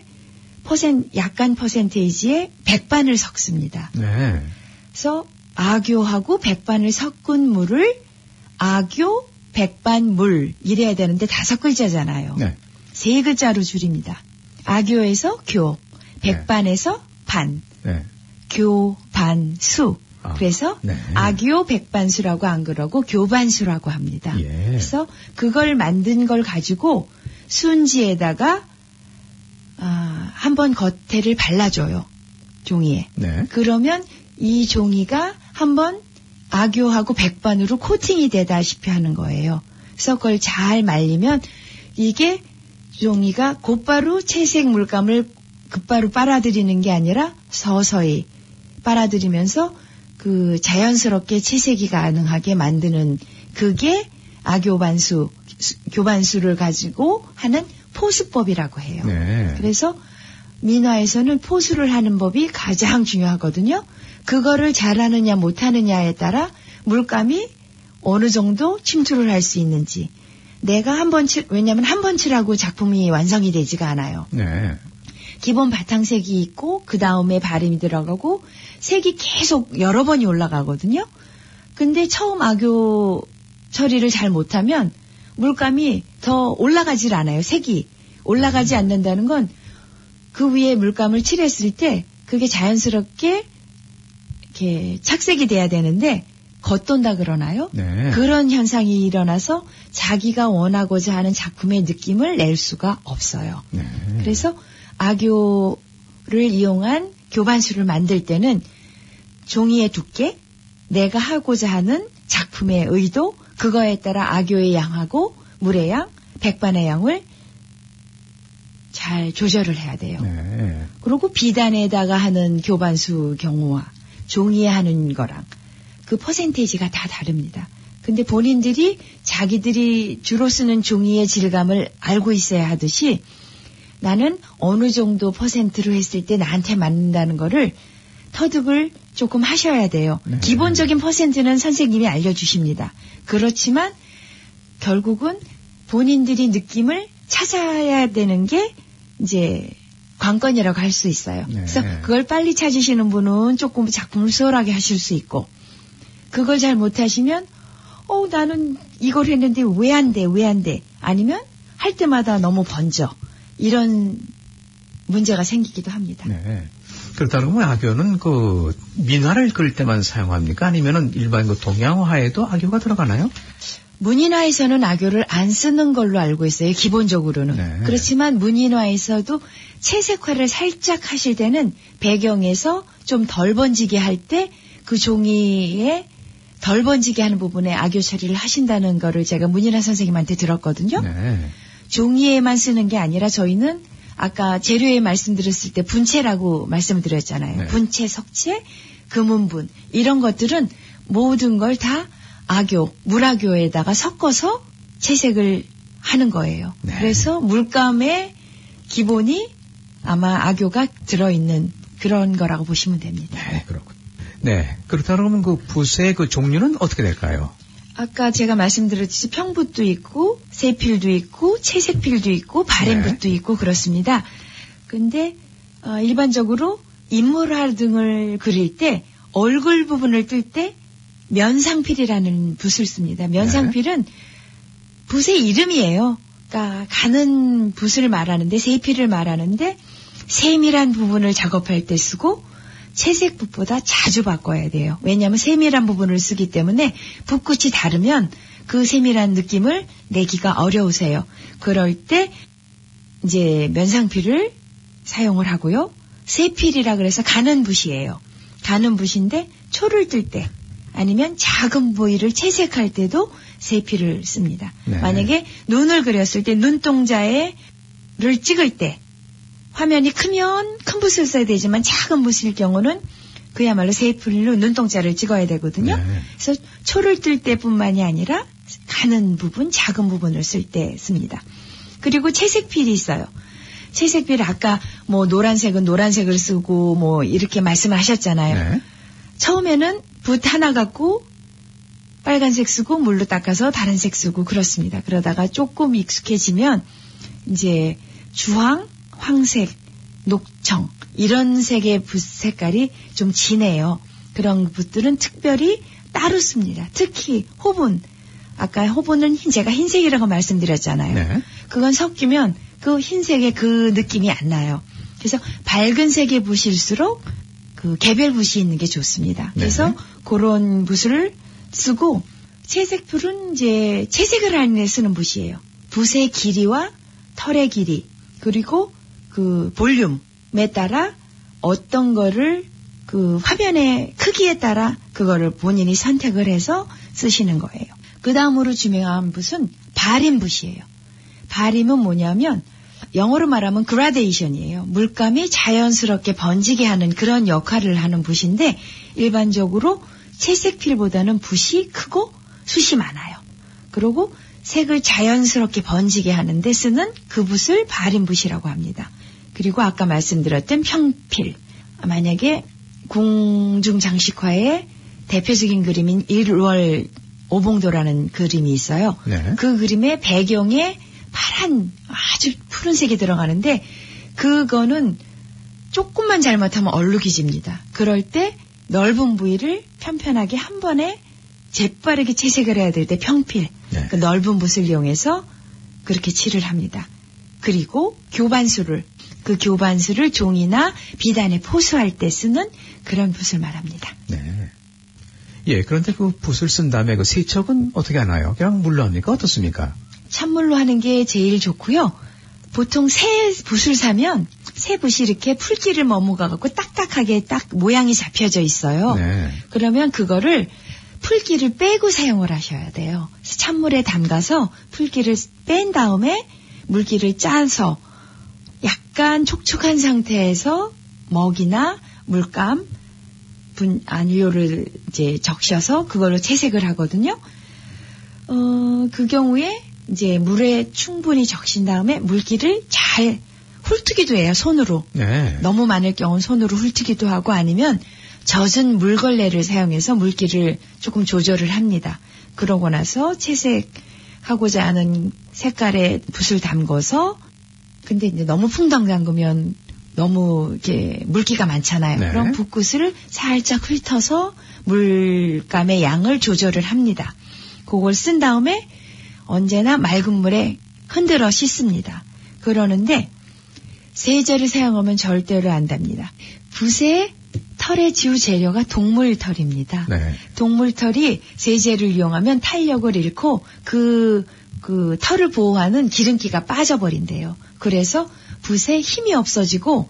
약간 퍼센테이지의 백반을 섞습니다. 네. 그래서 악교하고 백반을 섞은 물을 악교, 백반, 물 이래야 되는데 5글자잖아요. 네. 3글자로 줄입니다. 악교에서 교, 백반에서 반, 네. 교, 반, 수. 그래서 네. 악교 백반수라고 안 그러고 교반수라고 합니다. 예. 그래서 그걸 만든 걸 가지고 순지에다가 한번 겉에를 발라줘요. 종이에. 네. 그러면 이 종이가 한번 악교하고 백반으로 코팅이 되다시피 하는 거예요. 그래서 그걸 잘 말리면 이게 종이가 곧바로 채색 물감을 곧바로 빨아들이는 게 아니라 서서히 빨아들이면서 그 자연스럽게 채색이 가능하게 만드는 그게 악교반수, 교반수를 가지고 하는 포수법이라고 해요. 네. 그래서 민화에서는 포수를 하는 법이 가장 중요하거든요. 그거를 잘하느냐 못하느냐에 따라 물감이 어느 정도 침투를 할 수 있는지. 내가 왜냐하면 한 번 칠하고 작품이 완성이 되지가 않아요. 네. 기본 바탕색이 있고 그 다음에 발음이 들어가고 색이 계속 여러 번이 올라가거든요. 근데 처음 악교 처리를 잘 못하면 물감이 더 올라가질 않아요. 색이 올라가지 않는다는 건 그 위에 물감을 칠했을 때 그게 자연스럽게 이렇게 착색이 돼야 되는데 겉돈다 그러나요? 네. 그런 현상이 일어나서 자기가 원하고자 하는 작품의 느낌을 낼 수가 없어요. 네. 그래서 악교를 이용한 교반수를 만들 때는 종이의 두께, 내가 하고자 하는 작품의 의도, 그거에 따라 악교의 양하고 물의 양, 백반의 양을 잘 조절을 해야 돼요. 네. 그리고 비단에다가 하는 교반수 경우와 종이에 하는 거랑 그 퍼센테이지가 다 다릅니다. 근데 본인들이 자기들이 주로 쓰는 종이의 질감을 알고 있어야 하듯이 나는 어느 정도 퍼센트로 했을 때 나한테 맞는다는 거를 터득을 조금 하셔야 돼요. 네. 기본적인 퍼센트는 선생님이 알려주십니다. 그렇지만 결국은 본인들이 느낌을 찾아야 되는 게 이제 관건이라고 할 수 있어요. 네. 그래서 그걸 빨리 찾으시는 분은 조금 작품을 수월하게 하실 수 있고 그걸 잘 못하시면 나는 이걸 했는데 왜 안 돼? 아니면 할 때마다 너무 번져. 이런 문제가 생기기도 합니다. 네. 그렇다 그러면 악교는 민화를 그릴 때만 사용합니까? 아니면은 일반 동양화에도 악교가 들어가나요? 문인화에서는 악교를 안 쓰는 걸로 알고 있어요. 기본적으로는. 네. 그렇지만 문인화에서도 채색화를 살짝 하실 때는 배경에서 좀 덜 번지게 할 때 그 종이에 덜 번지게 하는 부분에 악교 처리를 하신다는 거를 제가 문인화 선생님한테 들었거든요. 네. 종이에만 쓰는 게 아니라 저희는 아까 재료에 말씀드렸을 때 분체라고 말씀드렸잖아요. 네. 분체, 석체, 금은분 이런 것들은 모든 걸 다 악교, 물악교에다가 섞어서 채색을 하는 거예요. 네. 그래서 물감의 기본이 아마 악교가 들어있는 그런 거라고 보시면 됩니다. 네, 그렇군요. 네, 그렇다 그러면 붓의 종류는 어떻게 될까요? 아까 제가 말씀드렸듯이 평붓도 있고 세필도 있고 채색필도 있고 바램붓도 있고 그렇습니다. 근데 일반적으로 인물화 등을 그릴 때 얼굴 부분을 뜰 때 면상필이라는 붓을 씁니다. 면상필은 붓의 이름이에요. 그러니까 가는 붓을 말하는데 세필을 말하는데 세밀한 부분을 작업할 때 쓰고 채색붓보다 자주 바꿔야 돼요. 왜냐하면 세밀한 부분을 쓰기 때문에 붓끝이 다르면 그 세밀한 느낌을 내기가 어려우세요. 그럴 때 이제 면상필을 사용을 하고요. 세필이라 그래서 가는 붓이에요. 가는 붓인데 초를 뜰 때 아니면 작은 부위를 채색할 때도 세필을 씁니다. 네. 만약에 눈을 그렸을 때 눈동자를 찍을 때 화면이 크면 큰 붓을 써야 되지만 작은 붓일 경우는 그야말로 세필로 눈동자를 찍어야 되거든요. 네. 그래서 초를 뜰 때뿐만이 아니라 가는 부분, 작은 부분을 쓸 때 씁니다. 그리고 채색필이 있어요. 채색필 아까 노란색은 노란색을 쓰고 이렇게 말씀하셨잖아요. 네. 처음에는 붓 하나 갖고 빨간색 쓰고 물로 닦아서 다른 색 쓰고 그렇습니다. 그러다가 조금 익숙해지면 이제 주황, 황색, 녹청 이런 색의 붓 색깔이 좀 진해요. 그런 붓들은 특별히 따로 씁니다. 특히 호분. 아까 호분은 제가 흰색이라고 말씀드렸잖아요. 네. 그건 섞이면 그 흰색의 그 느낌이 안 나요. 그래서 밝은 색의 붓일수록 그 개별 붓이 있는 게 좋습니다. 그래서 그런 붓을 쓰고 채색풀은 이제 채색을 하는 데 쓰는 붓이에요. 붓의 길이와 털의 길이 그리고 그 볼륨에 따라 어떤 거를 그 화면의 크기에 따라 그거를 본인이 선택을 해서 쓰시는 거예요. 그 다음으로 중요한 붓은 바림붓이에요. 바림은 뭐냐면 영어로 말하면 그라데이션이에요. 물감이 자연스럽게 번지게 하는 그런 역할을 하는 붓인데 일반적으로 채색필보다는 붓이 크고 숱이 많아요. 그리고 색을 자연스럽게 번지게 하는데 쓰는 그 붓을 바림붓이라고 합니다. 그리고 아까 말씀드렸던 평필. 만약에 궁중장식화의 대표적인 그림인 1월 오봉도라는 그림이 있어요. 네. 그 그림의 배경에 파란 아주 푸른색이 들어가는데 그거는 조금만 잘못하면 얼룩이집니다. 그럴 때 넓은 부위를 편편하게 한 번에 재빠르게 채색을 해야 될 때 평필, 네. 그 넓은 붓을 이용해서 그렇게 칠을 합니다. 그리고 교반수를, 그 교반수를 종이나 비단에 포수할 때 쓰는 그런 붓을 말합니다. 네. 예, 그런데 그 붓을 쓴 다음에 그 세척은 어떻게 하나요? 그냥 물로 합니까? 어떻습니까? 찬물로 하는 게 제일 좋고요. 보통 새 붓을 사면 새 붓이 이렇게 풀기를 머무가갖고 딱딱하게 딱 모양이 잡혀져 있어요. 네. 그러면 그거를 풀기를 빼고 사용을 하셔야 돼요. 찬물에 담가서 풀기를 뺀 다음에 물기를 짜서 약간 촉촉한 상태에서 먹이나 물감, 안유를 이제 적셔서 그걸로 채색을 하거든요. 그 경우에 이제 물에 충분히 적신 다음에 물기를 잘 훑기도 해요, 손으로. 네. 너무 많을 경우는 손으로 훑기도 하고 아니면 젖은 물걸레를 사용해서 물기를 조금 조절을 합니다. 그러고 나서 채색하고자 하는 색깔의 붓을 담궈서 근데 이제 너무 풍덩 담그면 너무 이렇게 물기가 많잖아요. 네. 그럼 붓굿을 살짝 훑어서 물감의 양을 조절을 합니다. 그걸 쓴 다음에 언제나 맑은 물에 흔들어 씻습니다. 그러는데 세제를 사용하면 절대로 안 됩니다. 붓의 털의 지우 재료가 동물털입니다. 네. 동물털이 세제를 이용하면 탄력을 잃고 그 털을 보호하는 기름기가 빠져버린대요. 그래서 붓에 힘이 없어지고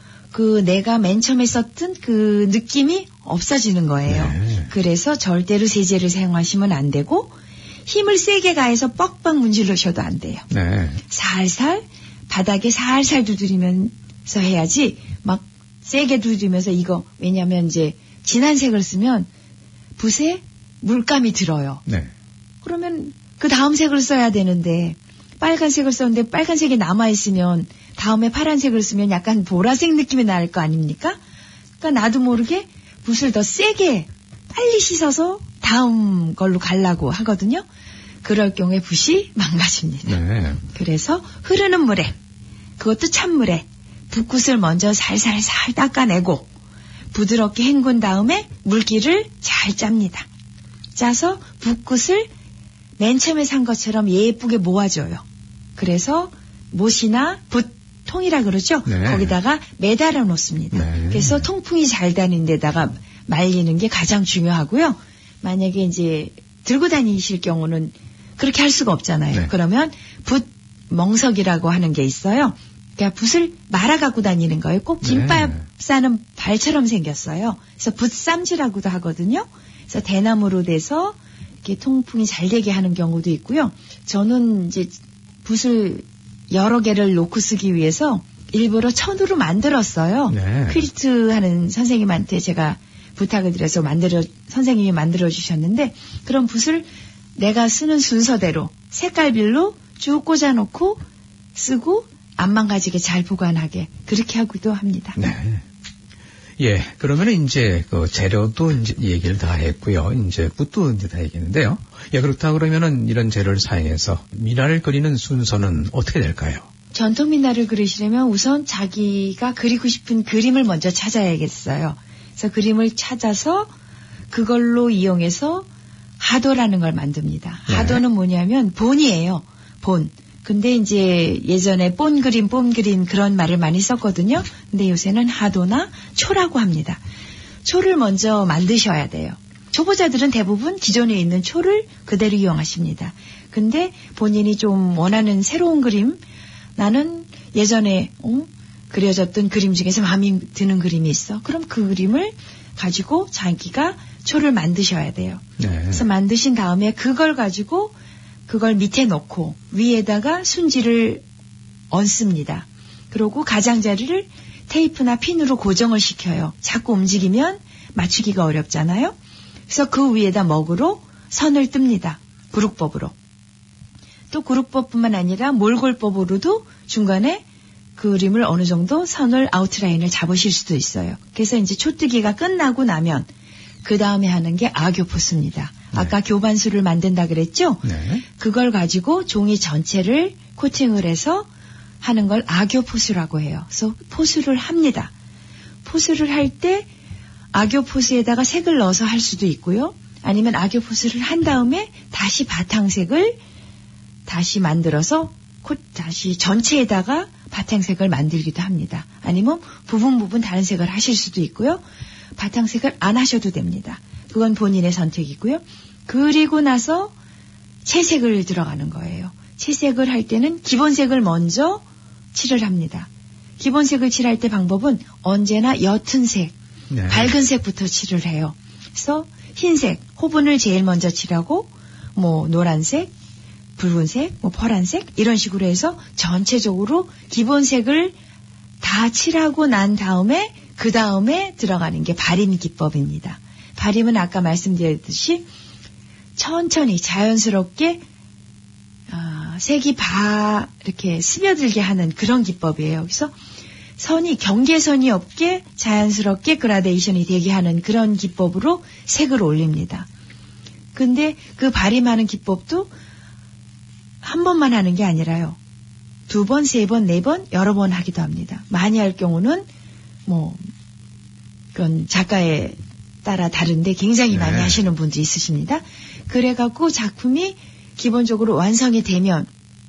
내가 맨 처음에 썼던 그 느낌이 없어지는 거예요. 네. 그래서 절대로 세제를 사용하시면 안 되고 힘을 세게 가해서 뻑뻑 문질러셔도 안 돼요. 네. 살살 바닥에 살살 두드리면서 해야지 막 세게 두드리면서 왜냐면 이제 진한 색을 쓰면 붓에 물감이 들어요. 네. 그러면 그 다음 색을 써야 되는데 빨간색을 썼는데 빨간색이 남아있으면 다음에 파란색을 쓰면 약간 보라색 느낌이 날 거 아닙니까? 그러니까 나도 모르게 붓을 더 세게 빨리 씻어서 다음 걸로 가려고 하거든요. 그럴 경우에 붓이 망가집니다. 네. 그래서 흐르는 물에 그것도 찬물에 붓굿을 먼저 살살살 닦아내고 부드럽게 헹군 다음에 물기를 잘 짭니다. 짜서 붓굿을 맨 처음에 산 것처럼 예쁘게 모아줘요. 그래서 못이나 붓통이라 그러죠. 네. 거기다가 매달아 놓습니다. 네. 그래서 통풍이 잘 다니는 데다가 말리는 게 가장 중요하고요. 만약에 이제 들고 다니실 경우는 그렇게 할 수가 없잖아요. 네. 그러면 붓 멍석이라고 하는 게 있어요. 그러니까 붓을 말아 갖고 다니는 거예요. 꼭 김밥 싸는 발처럼 생겼어요. 그래서 붓쌈지라고도 하거든요. 그래서 대나무로 돼서 이렇게 통풍이 잘 되게 하는 경우도 있고요. 저는 이제 붓을 여러 개를 놓고 쓰기 위해서 일부러 천으로 만들었어요. 네. 퀼트 하는 선생님한테 제가 부탁을 드려서 선생님이 만들어 주셨는데 그런 붓을 내가 쓰는 순서대로 색깔별로 쭉 꽂아놓고 쓰고 안 망가지게 잘 보관하게 그렇게 하기도 합니다. 네. 예, 그러면 이제 그 재료도 이제 얘기를 다 했고요. 이제 붓도 이제 다 얘기했는데요. 예, 그렇다 그러면은 이런 재료를 사용해서 미나를 그리는 순서는 어떻게 될까요? 전통 미나를 그리시려면 우선 자기가 그리고 싶은 그림을 먼저 찾아야겠어요. 그래서 그림을 찾아서 그걸로 이용해서 하도라는 걸 만듭니다. 네. 하도는 뭐냐면 본이에요. 본. 근데 이제 예전에 본 그림 그런 말을 많이 썼거든요. 근데 요새는 하도나 초라고 합니다. 초를 먼저 만드셔야 돼요. 초보자들은 대부분 기존에 있는 초를 그대로 이용하십니다. 근데 본인이 좀 원하는 새로운 그림, 나는 예전에 그려졌던 그림 중에서 마음에 드는 그림이 있어. 그럼 그 그림을 가지고 자기가 초를 만드셔야 돼요. 네. 그래서 만드신 다음에 그걸 가지고 그걸 밑에 놓고 위에다가 순지를 얹습니다. 그리고 가장자리를 테이프나 핀으로 고정을 시켜요. 자꾸 움직이면 맞추기가 어렵잖아요. 그래서 그 위에다 먹으로 선을 뜹니다. 구룩법으로. 또 구룩법뿐만 아니라 몰골법으로도 중간에 그림을 어느 정도 선을 아웃라인을 잡으실 수도 있어요. 그래서 이제 초뜨기가 끝나고 나면 그 다음에 하는 게 아교포스입니다. 아까 교반수를 만든다 그랬죠? 네. 그걸 가지고 종이 전체를 코팅을 해서 하는 걸 아교포수라고 해요. 그래서 포수를 합니다. 포수를 할 때 아교포수에다가 색을 넣어서 할 수도 있고요. 아니면 아교포수를 한 다음에 다시 바탕색을 다시 만들어서 다시 전체에다가 바탕색을 만들기도 합니다. 아니면 부분 다른 색을 하실 수도 있고요. 바탕색을 안 하셔도 됩니다. 그건 본인의 선택이고요. 그리고 나서 채색을 들어가는 거예요. 채색을 할 때는 기본색을 먼저 칠을 합니다. 기본색을 칠할 때 방법은 언제나 옅은 색, 네. 밝은 색부터 칠을 해요. 그래서 흰색, 호분을 제일 먼저 칠하고 노란색, 붉은색, 파란색 이런 식으로 해서 전체적으로 기본색을 다 칠하고 난 다음에 그 다음에 들어가는 게 발임 기법입니다. 발임은 아까 말씀드렸듯이 천천히 자연스럽게 색이 이렇게 스며들게 하는 그런 기법이에요. 그래서 선이 경계선이 없게 자연스럽게 그라데이션이 되게 하는 그런 기법으로 색을 올립니다. 근데 그 발임하는 기법도 한 번만 하는 게 아니라요. 2번, 3번, 4번, 여러 번 하기도 합니다. 많이 할 경우는 그건 작가에 따라 다른데 굉장히 많이 하시는 분도 있으십니다. 그래갖고 작품이 기본적으로 완성이 되면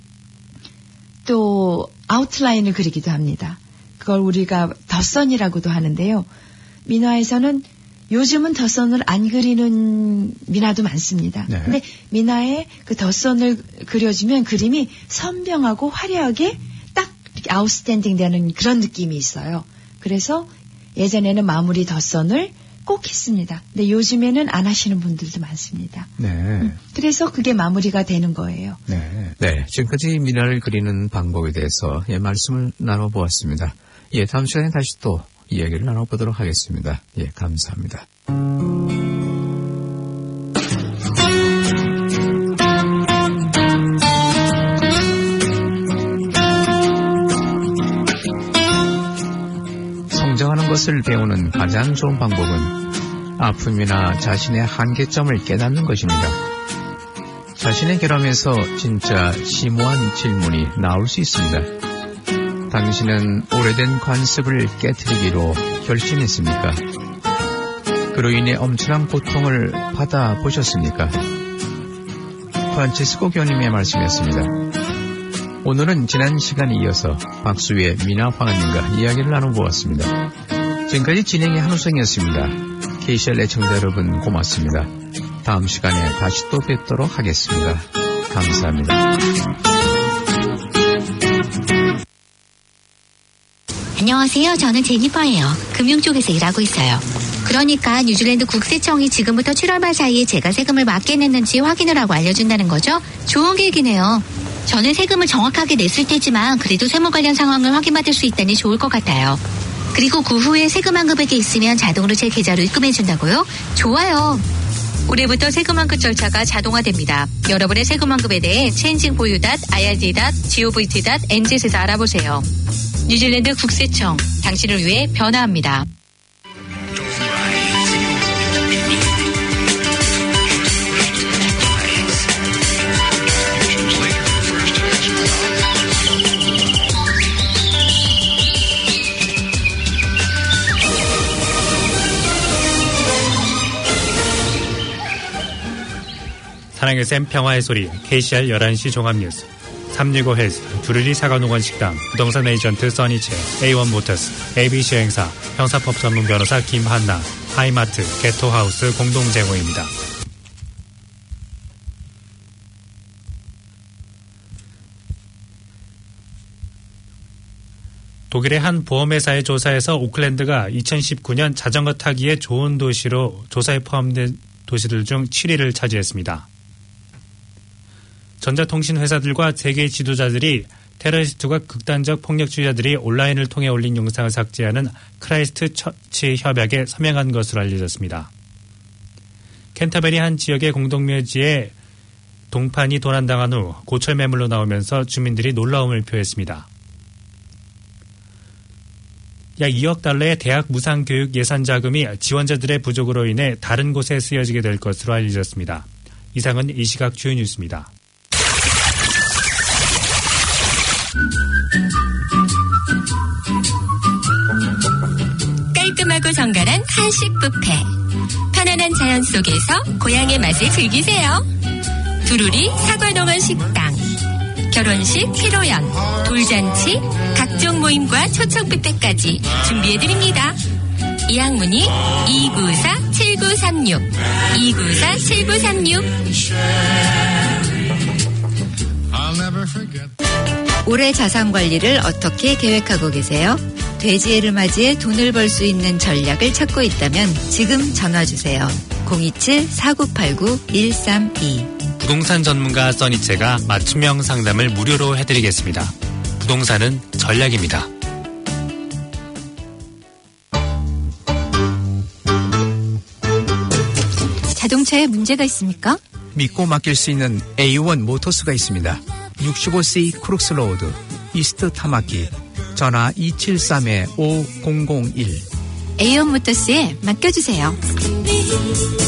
또 아웃라인을 그리기도 합니다. 그걸 우리가 덧선이라고도 하는데요. 민화에서는 요즘은 덧선을 안 그리는 민화도 많습니다. 네. 근데 민화에 그 덧선을 그려주면 그림이 선명하고 화려하게 딱 이렇게 아웃스탠딩 되는 그런 느낌이 있어요. 그래서 예전에는 마무리 덧선을 꼭 했습니다. 근데 요즘에는 안 하시는 분들도 많습니다. 네. 그래서 그게 마무리가 되는 거예요. 네. 지금까지 민화를 그리는 방법에 대해서 말씀을 나눠보았습니다. 다음 시간에 다시 또 이야기를 나눠보도록 하겠습니다. 감사합니다. 성장하는 것을 배우는 가장 좋은 방법은 아픔이나 자신의 한계점을 깨닫는 것입니다. 자신의 결함에서 진짜 심오한 질문이 나올 수 있습니다. 당신은 오래된 관습을 깨트리기로 결심했습니까? 그로 인해 엄청난 고통을 받아보셨습니까? 프란치스코 교님의 말씀이었습니다. 오늘은 지난 시간에 이어서 박수의 미나 황하님과 이야기를 나눠보았습니다. 지금까지 진행의 한우성이었습니다. KCR 애청자 여러분 고맙습니다. 다음 시간에 다시 또 뵙도록 하겠습니다. 감사합니다. 안녕하세요. 저는 제니퍼예요. 금융 쪽에서 일하고 있어요. 그러니까 뉴질랜드 국세청이 지금부터 7월 말 사이에 제가 세금을 맞게 냈는지 확인을 하고 알려준다는 거죠? 좋은 계획이네요. 저는 세금을 정확하게 냈을 테지만 그래도 세무 관련 상황을 확인받을 수 있다니 좋을 것 같아요. 그리고 그 후에 세금 환급액이 있으면 자동으로 제 계좌로 입금해준다고요? 좋아요. 올해부터 세금 환급 절차가 자동화됩니다. 여러분의 세금 환급에 대해 changingforyou.ird.gov.nz에서 알아보세요. 뉴질랜드 국세청, 당신을 위해 변화합니다. 사랑의 샘 평화의 소리 KCR 11시 종합뉴스 365 헬스, 두루리 사과농원 식당, 부동산 에이전트 써니체, A1 모터스, ABC 여행사, 형사법 전문 변호사 김한나, 하이마트, 게토하우스 공동 제공입니다. 독일의 한 보험회사의 조사에서 오클랜드가 2019년 자전거 타기에 좋은 도시로 조사에 포함된 도시들 중 7위를 차지했습니다. 전자통신 회사들과 세계 지도자들이 테러리스트와 극단적 폭력주의자들이 온라인을 통해 올린 영상을 삭제하는 크라이스트 처치 협약에 서명한 것으로 알려졌습니다. 캔터베리 한 지역의 공동묘지에 동판이 도난당한 후 고철 매물로 나오면서 주민들이 놀라움을 표했습니다. 약 2억 달러의 대학 무상교육 예산 자금이 지원자들의 부족으로 인해 다른 곳에 쓰여지게 될 것으로 알려졌습니다. 이상은 이 시각 주요 뉴스입니다. 깔끔하고 정갈한 한식 뷔페. 편안한 자연 속에서 고향의 맛을 즐기세요. 두루리 사과농원 식당. 결혼식, 피로연, 돌잔치, 각종 모임과 초청 뷔페까지 준비해드립니다. 예약 문의 294-7936 294-7936. 올해 자산관리를 어떻게 계획하고 계세요? 돼지해를 맞이해 돈을 벌 수 있는 전략을 찾고 있다면 지금 전화주세요. 027-4989-132. 부동산 전문가 써니체가 맞춤형 상담을 무료로 해드리겠습니다. 부동산은 전략입니다. 자동차에 문제가 있습니까? 믿고 맡길 수 있는 A1 모터스가 있습니다. 65C 크룩스로드 이스트 타마키 전화 273-5001. A1 모터스에 맡겨주세요.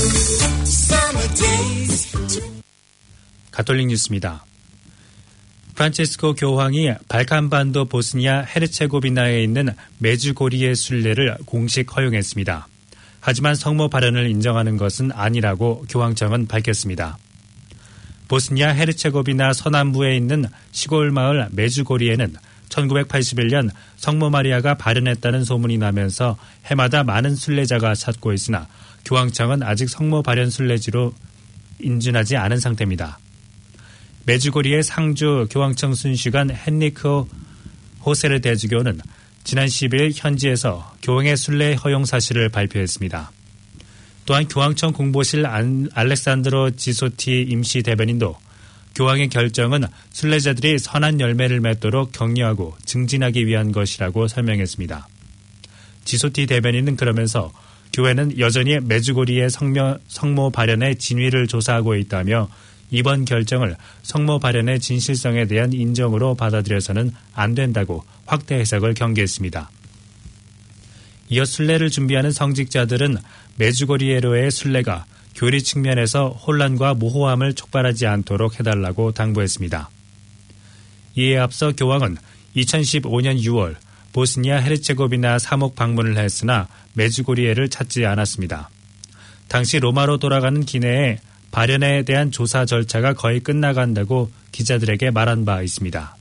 가톨릭 뉴스입니다. 프란체스코 교황이 발칸반도 보스니아 헤르체고비나에 있는 메주고리의 순례를 공식 허용했습니다. 하지만 성모 발현을 인정하는 것은 아니라고 교황청은 밝혔습니다. 보스니아 헤르체고비나 서남부에 있는 시골 마을 메주고리에는 1981년 성모 마리아가 발현했다는 소문이 나면서 해마다 많은 순례자가 찾고 있으나 교황청은 아직 성모 발현 순례지로 인준하지 않은 상태입니다. 메주고리의 상주 교황청 순시관 헨리크 호세르 대주교는 지난 10일 현지에서 교황의 순례 허용 사실을 발표했습니다. 또한 교황청 공보실 알렉산드로 지소티 임시 대변인도 교황의 결정은 순례자들이 선한 열매를 맺도록 격려하고 증진하기 위한 것이라고 설명했습니다. 지소티 대변인은 그러면서 교회는 여전히 메주고리의 성모 발현의 진위를 조사하고 있다며 이번 결정을 성모 발현의 진실성에 대한 인정으로 받아들여서는 안 된다고 확대 해석을 경계했습니다. 이어 순례를 준비하는 성직자들은 메주고리에로의 순례가 교리 측면에서 혼란과 모호함을 촉발하지 않도록 해달라고 당부했습니다. 이에 앞서 교황은 2015년 6월 보스니아 헤르체고비나 사목 방문을 했으나 메주고리에를 찾지 않았습니다. 당시 로마로 돌아가는 기내에 발현에 대한 조사 절차가 거의 끝나간다고 기자들에게 말한 바 있습니다.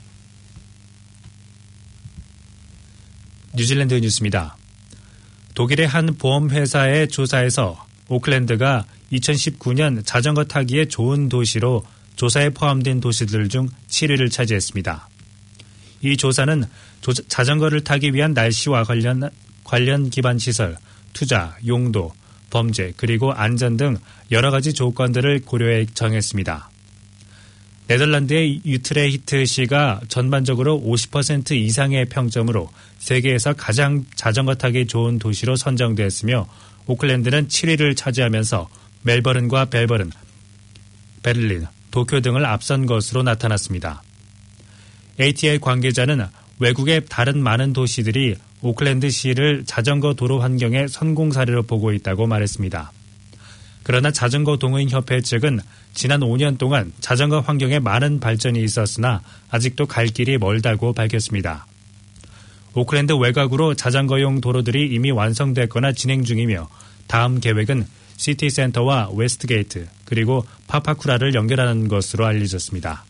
뉴질랜드 뉴스입니다. 독일의 한 보험회사의 조사에서 오클랜드가 2019년 자전거 타기에 좋은 도시로 조사에 포함된 도시들 중 7위를 차지했습니다. 이 조사는 자전거를 타기 위한 날씨와 관련 기반 시설, 투자, 용도, 범죄, 그리고 안전 등 여러 가지 조건들을 고려해 정했습니다. 네덜란드의 유트레히트시가 전반적으로 50% 이상의 평점으로 세계에서 가장 자전거 타기 좋은 도시로 선정됐으며 오클랜드는 7위를 차지하면서 멜버른과 베를린, 도쿄 등을 앞선 것으로 나타났습니다. ATL 관계자는 외국의 다른 많은 도시들이 오클랜드시를 자전거 도로 환경의 성공 사례로 보고 있다고 말했습니다. 그러나 자전거 동호인협회 측은 지난 5년 동안 자전거 환경에 많은 발전이 있었으나 아직도 갈 길이 멀다고 밝혔습니다. 오클랜드 외곽으로 자전거용 도로들이 이미 완성됐거나 진행 중이며 다음 계획은 시티센터와 웨스트게이트 그리고 파파쿠라를 연결하는 것으로 알려졌습니다.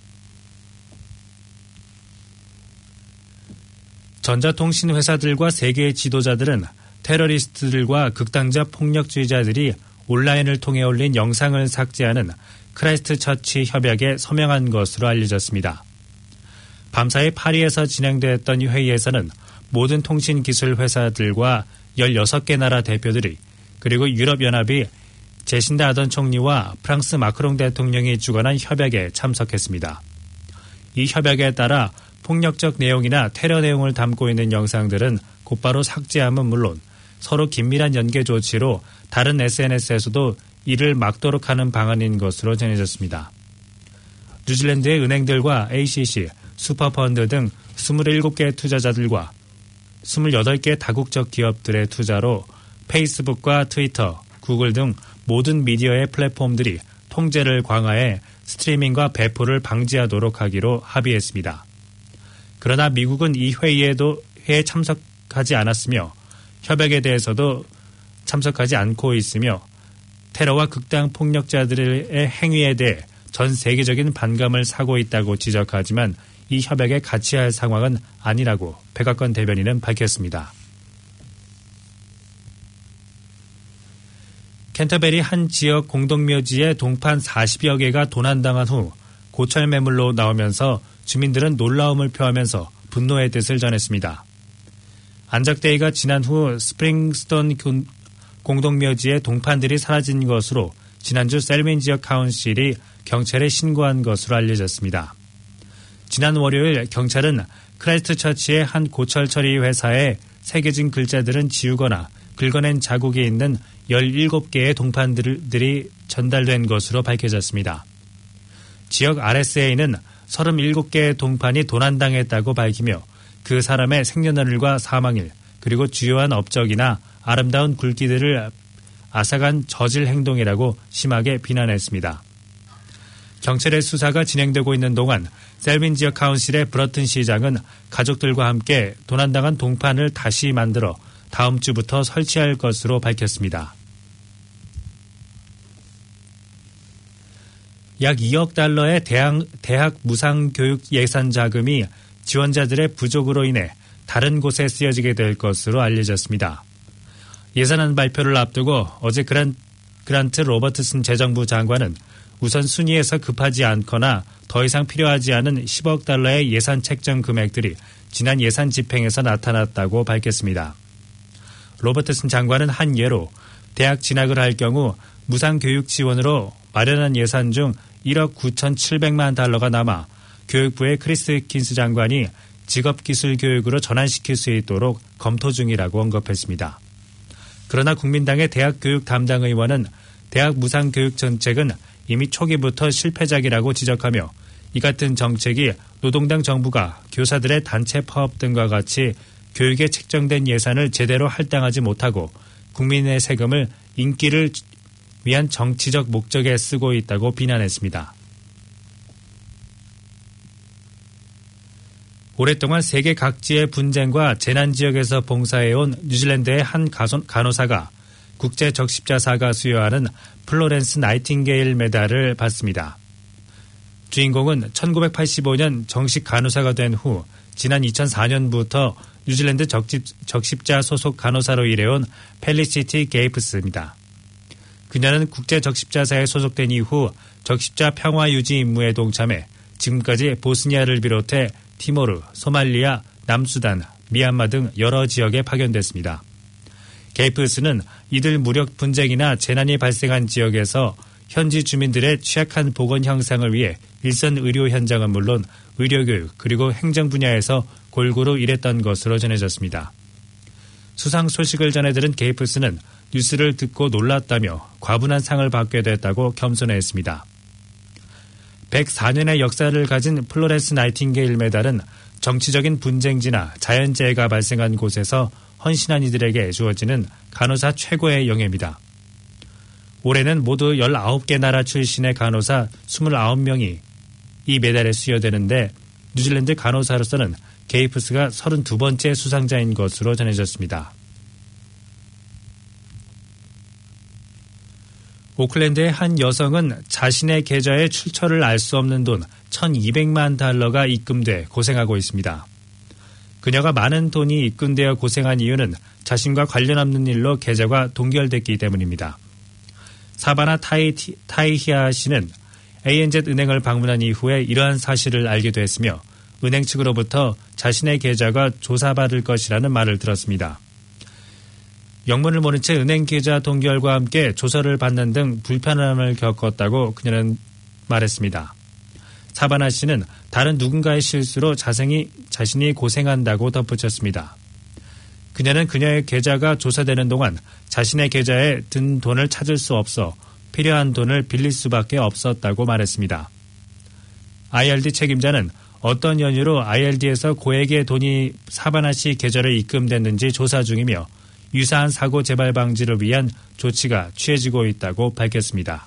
전자통신 회사들과 세계의 지도자들은 테러리스트들과 극단자 폭력주의자들이 온라인을 통해 올린 영상을 삭제하는 크라이스트처치 협약에 서명한 것으로 알려졌습니다. 밤사이 파리에서 진행됐던 회의에서는 모든 통신기술 회사들과 16개 나라 대표들이 그리고 유럽연합이 제신다 아던 총리와 프랑스 마크롱 대통령이 주관한 협약에 참석했습니다. 이 협약에 따라 폭력적 내용이나 테러 내용을 담고 있는 영상들은 곧바로 삭제함은 물론 서로 긴밀한 연계 조치로 다른 SNS에서도 이를 막도록 하는 방안인 것으로 전해졌습니다. 뉴질랜드의 은행들과 ACC, 슈퍼펀드 등 27개 투자자들과 28개 다국적 기업들의 투자로 페이스북과 트위터, 구글 등 모든 미디어의 플랫폼들이 통제를 강화해 스트리밍과 배포를 방지하도록 하기로 합의했습니다. 그러나 미국은 이 회의에 참석하지 않았으며 협약에 대해서도 참석하지 않고 있으며 테러와 극단 폭력자들의 행위에 대해 전 세계적인 반감을 사고 있다고 지적하지만 이 협약에 같이 할 상황은 아니라고 백악관 대변인은 밝혔습니다. 캔터베리 한 지역 공동묘지에 동판 40여 개가 도난당한 후 고철 매물로 나오면서 주민들은 놀라움을 표하면서 분노의 뜻을 전했습니다. 안작데이가 지난 후 스프링스톤 공동묘지의 동판들이 사라진 것으로 지난주 셀윈 지역 카운실이 경찰에 신고한 것으로 알려졌습니다. 지난 월요일 경찰은 크라이스트처치의 한 고철 처리 회사에 새겨진 글자들은 지우거나 긁어낸 자국이 있는 17개의 동판들이 전달된 것으로 밝혀졌습니다. 지역 RSA는 37개의 동판이 도난당했다고 밝히며 그 사람의 생년월일과 사망일 그리고 주요한 업적이나 아름다운 굴기들을 앗아간 저질 행동이라고 심하게 비난했습니다. 경찰의 수사가 진행되고 있는 동안 셀빈 지역 카운실의 브러튼 시장은 가족들과 함께 도난당한 동판을 다시 만들어 다음 주부터 설치할 것으로 밝혔습니다. 약 2억 달러의 대학 무상교육 예산 자금이 지원자들의 부족으로 인해 다른 곳에 쓰여지게 될 것으로 알려졌습니다. 예산안 발표를 앞두고 어제 그란트 로버트슨 재정부 장관은 우선 순위에서 급하지 않거나 더 이상 필요하지 않은 10억 달러의 예산 책정 금액들이 지난 예산 집행에서 나타났다고 밝혔습니다. 로버트슨 장관은 한 예로 대학 진학을 할 경우 무상교육 지원으로 마련한 예산 중 1억 9,700만 달러가 남아 교육부의 크리스 히킨스 장관이 직업기술교육으로 전환시킬 수 있도록 검토 중이라고 언급했습니다. 그러나 국민당의 대학교육 담당 의원은 대학 무상교육 정책은 이미 초기부터 실패작이라고 지적하며 이 같은 정책이 노동당 정부가 교사들의 단체 파업 등과 같이 교육에 책정된 예산을 제대로 할당하지 못하고 국민의 세금을 인기를 위한 정치적 목적에 쓰고 있다고 비난했습니다. 오랫동안 세계 각지의 분쟁과 재난 지역에서 봉사해온 뉴질랜드의 한 간호사가 국제 적십자사가 수여하는 플로렌스 나이팅게일 메달을 받습니다. 주인공은 1985년 정식 간호사가 된 후 지난 2004년부터 뉴질랜드 적십자 소속 간호사로 일해온 펠리시티 게이프스입니다. 그녀는 국제 적십자사에 소속된 이후 적십자 평화 유지 임무에 동참해 지금까지 보스니아를 비롯해 티모르, 소말리아, 남수단, 미얀마 등 여러 지역에 파견됐습니다. 게이프스는 이들 무력 분쟁이나 재난이 발생한 지역에서 현지 주민들의 취약한 보건 형상을 위해 일선 의료 현장은 물론 의료교육 그리고 행정 분야에서 골고루 일했던 것으로 전해졌습니다. 수상 소식을 전해 들은 게이프스는 뉴스를 듣고 놀랐다며 과분한 상을 받게 됐다고 겸손해했습니다. 104년의 역사를 가진 플로렌스 나이팅게일 메달은 정치적인 분쟁지나 자연재해가 발생한 곳에서 헌신한 이들에게 주어지는 간호사 최고의 영예입니다. 올해는 모두 19개 나라 출신의 간호사 29명이 이 메달에 수여되는데 뉴질랜드 간호사로서는 게이프스가 32번째 수상자인 것으로 전해졌습니다. 오클랜드의 한 여성은 자신의 계좌에 출처를 알 수 없는 돈 1,200만 달러가 입금돼 고생하고 있습니다. 그녀가 많은 돈이 입금되어 고생한 이유는 자신과 관련 없는 일로 계좌가 동결됐기 때문입니다. 사바나 타이히아 씨는 ANZ 은행을 방문한 이후에 이러한 사실을 알게 됐으며 은행 측으로부터 자신의 계좌가 조사받을 것이라는 말을 들었습니다. 영문을 모른 채 은행 계좌 동결과 함께 조사를 받는 등 불편함을 겪었다고 그녀는 말했습니다. 사바나 씨는 다른 누군가의 실수로 자신이 고생한다고 덧붙였습니다. 그녀는 그녀의 계좌가 조사되는 동안 자신의 계좌에 든 돈을 찾을 수 없어 필요한 돈을 빌릴 수밖에 없었다고 말했습니다. IRD 책임자는 어떤 연유로 IRD에서 고액의 돈이 사바나 씨 계좌에 입금됐는지 조사 중이며 유사한 사고 재발 방지를 위한 조치가 취해지고 있다고 밝혔습니다.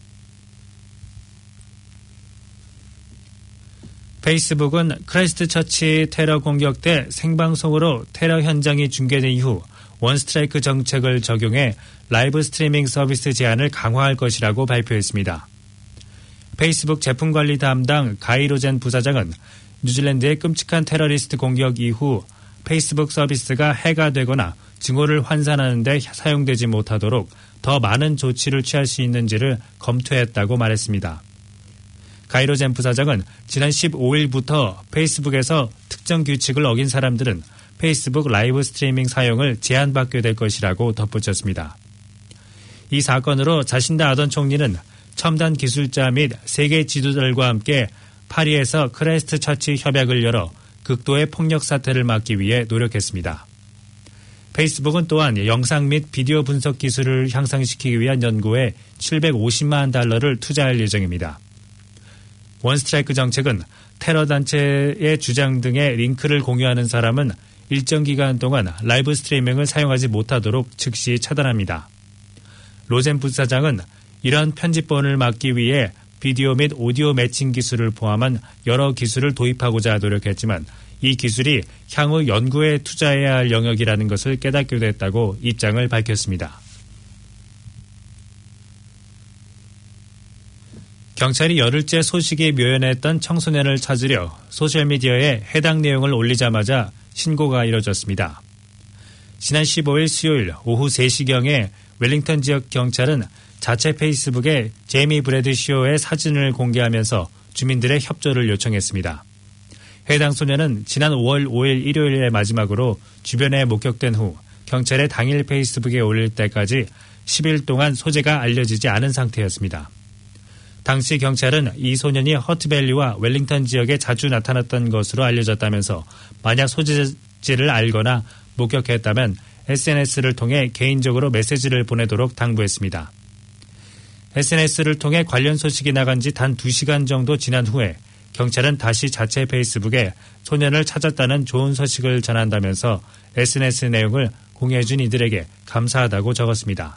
페이스북은 크라이스트처치 테러 공격 때 생방송으로 테러 현장이 중계된 이후 원스트라이크 정책을 적용해 라이브 스트리밍 서비스 제한을 강화할 것이라고 발표했습니다. 페이스북 제품관리 담당 가이 로젠 부사장은 뉴질랜드의 끔찍한 테러리스트 공격 이후 페이스북 서비스가 해가 되거나 증오를 환산하는 데 사용되지 못하도록 더 많은 조치를 취할 수 있는지를 검토했다고 말했습니다. 가이로젠 부사장은 지난 15일부터 페이스북에서 특정 규칙을 어긴 사람들은 페이스북 라이브 스트리밍 사용을 제한받게 될 것이라고 덧붙였습니다. 이 사건으로 자신다 아던 총리는 첨단 기술자 및 세계 지도자들과 함께 파리에서 크라이스트처치 협약을 열어 극도의 폭력 사태를 막기 위해 노력했습니다. 페이스북은 또한 영상 및 비디오 분석 기술을 향상시키기 위한 연구에 750만 달러를 투자할 예정입니다. 원스트라이크 정책은 테러 단체의 주장 등의 링크를 공유하는 사람은 일정 기간 동안 라이브 스트리밍을 사용하지 못하도록 즉시 차단합니다. 로젠 부사장은 이러한 편집본을 막기 위해 비디오 및 오디오 매칭 기술을 포함한 여러 기술을 도입하고자 노력했지만 이 기술이 향후 연구에 투자해야 할 영역이라는 것을 깨닫게 됐다고 입장을 밝혔습니다. 경찰이 열흘째 소식이 묘연했던 청소년을 찾으려 소셜미디어에 해당 내용을 올리자마자 신고가 이뤄졌습니다. 지난 15일 수요일 오후 3시경에 웰링턴 지역 경찰은 자체 페이스북에 제이미 브래드쇼의 사진을 공개하면서 주민들의 협조를 요청했습니다. 해당 소년은 지난 5월 5일 일요일에 마지막으로 주변에 목격된 후 경찰의 당일 페이스북에 올릴 때까지 10일 동안 소재가 알려지지 않은 상태였습니다. 당시 경찰은 이 소년이 허트밸리와 웰링턴 지역에 자주 나타났던 것으로 알려졌다면서 만약 소재지를 알거나 목격했다면 SNS를 통해 개인적으로 메시지를 보내도록 당부했습니다. SNS를 통해 관련 소식이 나간 지 단 2시간 정도 지난 후에 경찰은 다시 자체 페이스북에 소년을 찾았다는 좋은 소식을 전한다면서 SNS 내용을 공유해준 이들에게 감사하다고 적었습니다.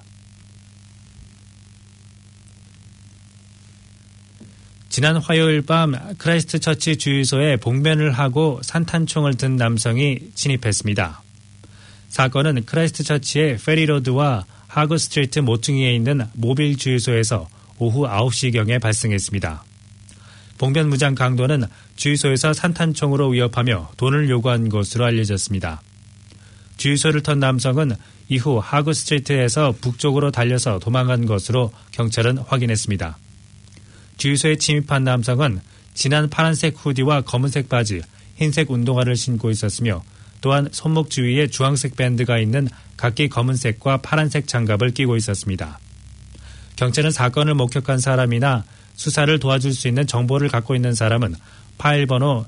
지난 화요일 밤 크라이스트처치 주유소에 봉변을 하고 산탄총을 든 남성이 진입했습니다. 사건은 크라이스트처치의 페리로드와 하그 스트리트 모퉁이에 있는 모빌 주유소에서 오후 9시경에 발생했습니다. 봉변 무장 강도는 주유소에서 산탄총으로 위협하며 돈을 요구한 것으로 알려졌습니다. 주유소를 턴 남성은 이후 하그 스트리트에서 북쪽으로 달려서 도망간 것으로 경찰은 확인했습니다. 주유소에 침입한 남성은 진한 파란색 후디와 검은색 바지, 흰색 운동화를 신고 있었으며 또한 손목 주위에 주황색 밴드가 있는 각기 검은색과 파란색 장갑을 끼고 있었습니다. 경찰은 사건을 목격한 사람이나 수사를 도와줄 수 있는 정보를 갖고 있는 사람은 파일 번호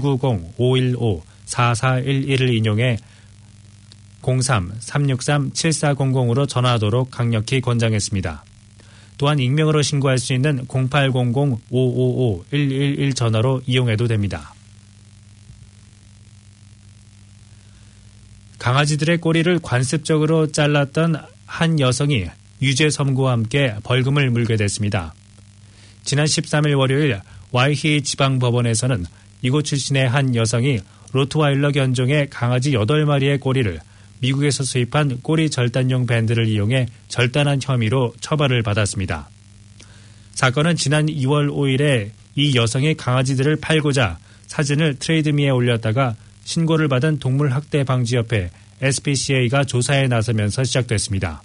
190-515-4411을 인용해 03-363-7400으로 전화하도록 강력히 권장했습니다. 또한 익명으로 신고할 수 있는 0800-555-111 전화로 이용해도 됩니다. 강아지들의 꼬리를 관습적으로 잘랐던 한 여성이 유죄 선고와 함께 벌금을 물게 됐습니다. 지난 13일 월요일 와이히 지방법원에서는 이곳 출신의 한 여성이 로트와일러 견종의 강아지 8마리의 꼬리를 미국에서 수입한 꼬리 절단용 밴드를 이용해 절단한 혐의로 처벌을 받았습니다. 사건은 지난 2월 5일에 이 여성이 강아지들을 팔고자 사진을 트레이드미에 올렸다가 신고를 받은 동물학대방지협회 SPCA가 조사에 나서면서 시작됐습니다.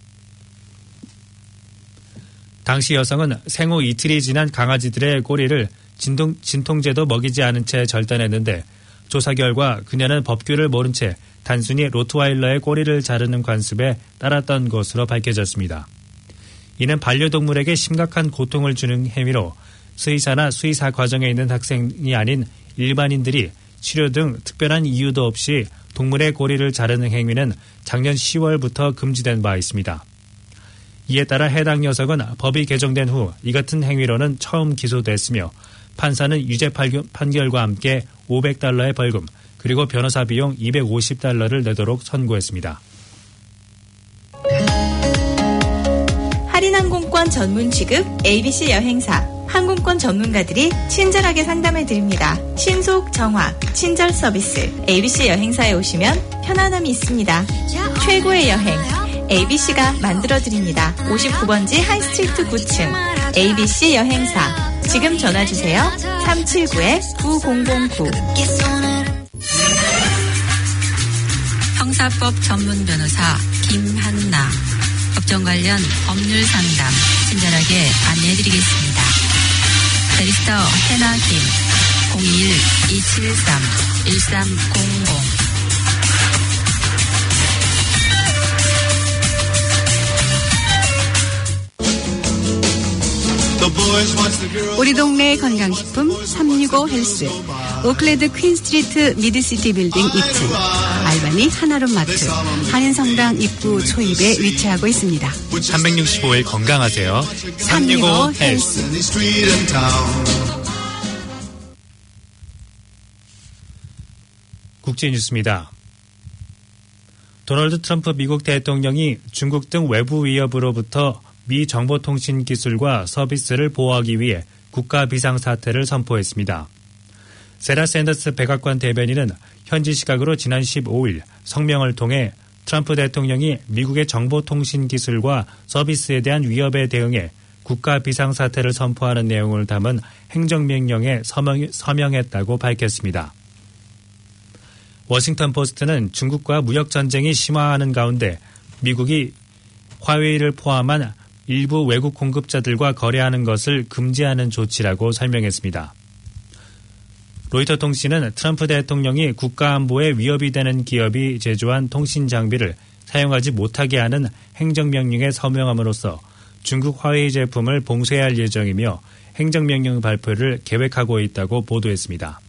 당시 여성은 생후 이틀이 지난 강아지들의 꼬리를 진통제도 먹이지 않은 채 절단했는데 조사 결과 그녀는 법규를 모른 채 단순히 로트와일러의 꼬리를 자르는 관습에 따랐던 것으로 밝혀졌습니다. 이는 반려동물에게 심각한 고통을 주는 행위로 수의사나 수의사 과정에 있는 학생이 아닌 일반인들이 치료 등 특별한 이유도 없이 동물의 꼬리를 자르는 행위는 작년 10월부터 금지된 바 있습니다. 이에 따라 해당 여성은 법이 개정된 후 이 같은 행위로는 처음 기소됐으며 판사는 유죄 판결과 함께 $500의 벌금 그리고 변호사 비용 $250를 내도록 선고했습니다. 할인 항공권 전문 취급 ABC 여행사 항공권 전문가들이 친절하게 상담해드립니다. 신속, 정확, 친절 서비스 ABC 여행사에 오시면 편안함이 있습니다. 최고의 여행 ABC가 만들어드립니다. 59번지 하이스트리트 9층 ABC 여행사 지금 전화주세요. 379-9009 형사법 전문 변호사 김한나 법정 관련 법률 상담 친절하게 안내해드리겠습니다. 베리스터 해나 김 01-273-1300 우리 동네 건강식품 365 헬스 오클랜드 퀸스트리트 미드시티 빌딩 2층 알바니 하나룸 마트 한인성당 입구 초입에 위치하고 있습니다. 365일 건강하세요. 365 헬스. 국제뉴스입니다. 도널드 트럼프 미국 대통령이 중국 등 외부 위협으로부터 미 정보통신 기술과 서비스를 보호하기 위해 국가 비상사태를 선포했습니다. 세라 샌더스 백악관 대변인은 현지 시각으로 지난 15일 성명을 통해 트럼프 대통령이 미국의 정보통신 기술과 서비스에 대한 위협에 대응해 국가 비상사태를 선포하는 내용을 담은 행정명령에 서명했다고 밝혔습니다. 워싱턴 포스트는 중국과 무역전쟁이 심화하는 가운데 미국이 화웨이를 포함한 일부 외국 공급자들과 거래하는 것을 금지하는 조치라고 설명했습니다. 로이터 통신은 트럼프 대통령이 국가안보에 위협이 되는 기업이 제조한 통신 장비를 사용하지 못하게 하는 행정명령에 서명함으로써 중국 화웨이 제품을 봉쇄할 예정이며 행정명령 발표를 계획하고 있다고 보도했습니다.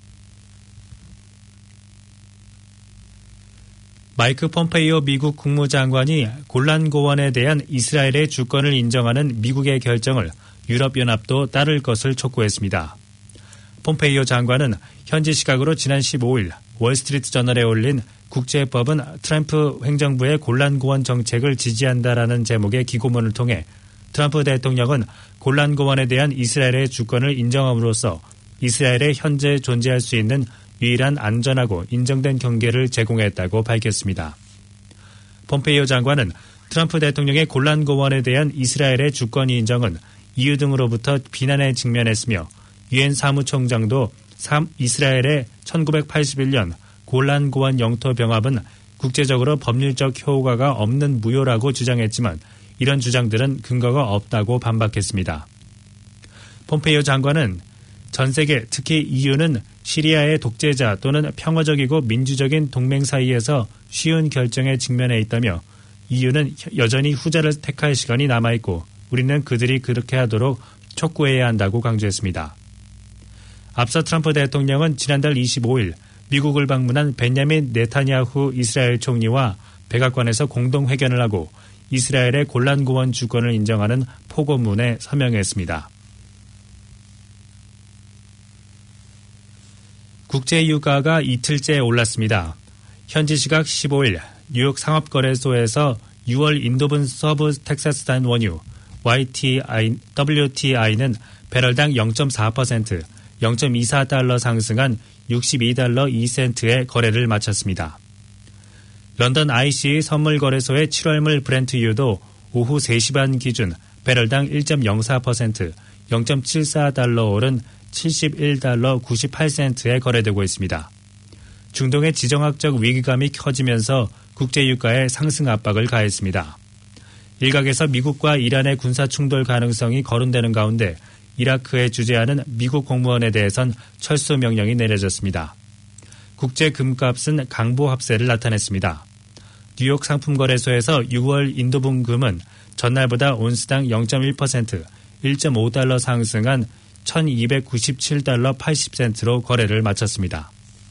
마이크 폼페이오 미국 국무장관이 골란고원에 대한 이스라엘의 주권을 인정하는 미국의 결정을 유럽연합도 따를 것을 촉구했습니다. 폼페이오 장관은 현지 시각으로 지난 15일 월스트리트 저널에 올린 국제법은 트럼프 행정부의 골란고원 정책을 지지한다라는 제목의 기고문을 통해 트럼프 대통령은 골란고원에 대한 이스라엘의 주권을 인정함으로써 이스라엘에 현재 존재할 수 있는 유일한 안전하고 인정된 경계를 제공했다고 밝혔습니다. 폼페이오 장관은 트럼프 대통령의 골란고원에 대한 이스라엘의 주권 인정은 EU 등으로부터 비난에 직면했으며 유엔 사무총장도 이스라엘의 1981년 골란고원 영토 병합은 국제적으로 법률적 효과가 없는 무효라고 주장했지만 이런 주장들은 근거가 없다고 반박했습니다. 폼페이오 장관은 전 세계 특히 EU는 시리아의 독재자 또는 평화적이고 민주적인 동맹 사이에서 쉬운 결정에 직면해 있다며 EU는 여전히 후자를 택할 시간이 남아있고 우리는 그들이 그렇게 하도록 촉구해야 한다고 강조했습니다. 앞서 트럼프 대통령은 지난달 25일 미국을 방문한 벤야민 네타냐후 이스라엘 총리와 백악관에서 공동회견을 하고 이스라엘의 골란고원 주권을 인정하는 포고문에 서명했습니다. 국제유가가 이틀째 올랐습니다. 현지 시각 15일 뉴욕 상업거래소에서 6월 인도분 서브 텍사스산 원유 WTI는 배럴당 0.4%, 0.24달러 상승한 62달러 2센트의 거래를 마쳤습니다. 런던 ICE 선물거래소의 7월물 브렌트유도 오후 3시 반 기준 배럴당 1.04%, 0.74달러 오른 71달러 98센트에 거래되고 있습니다. 중동의 지정학적 위기감이 커지면서 국제유가에 상승 압박을 가했습니다. 일각에서 미국과 이란의 군사 충돌 가능성이 거론되는 가운데 이라크에 주재하는 미국 공무원에 대해선 철수 명령이 내려졌습니다. 국제 금값은 강보 합세를 나타냈습니다. 뉴욕 상품거래소에서 6월 인도분 금은 전날보다 온스당 0.1%, 1.5달러 상승한 1297달러 80센트로 거래를 마쳤습니다.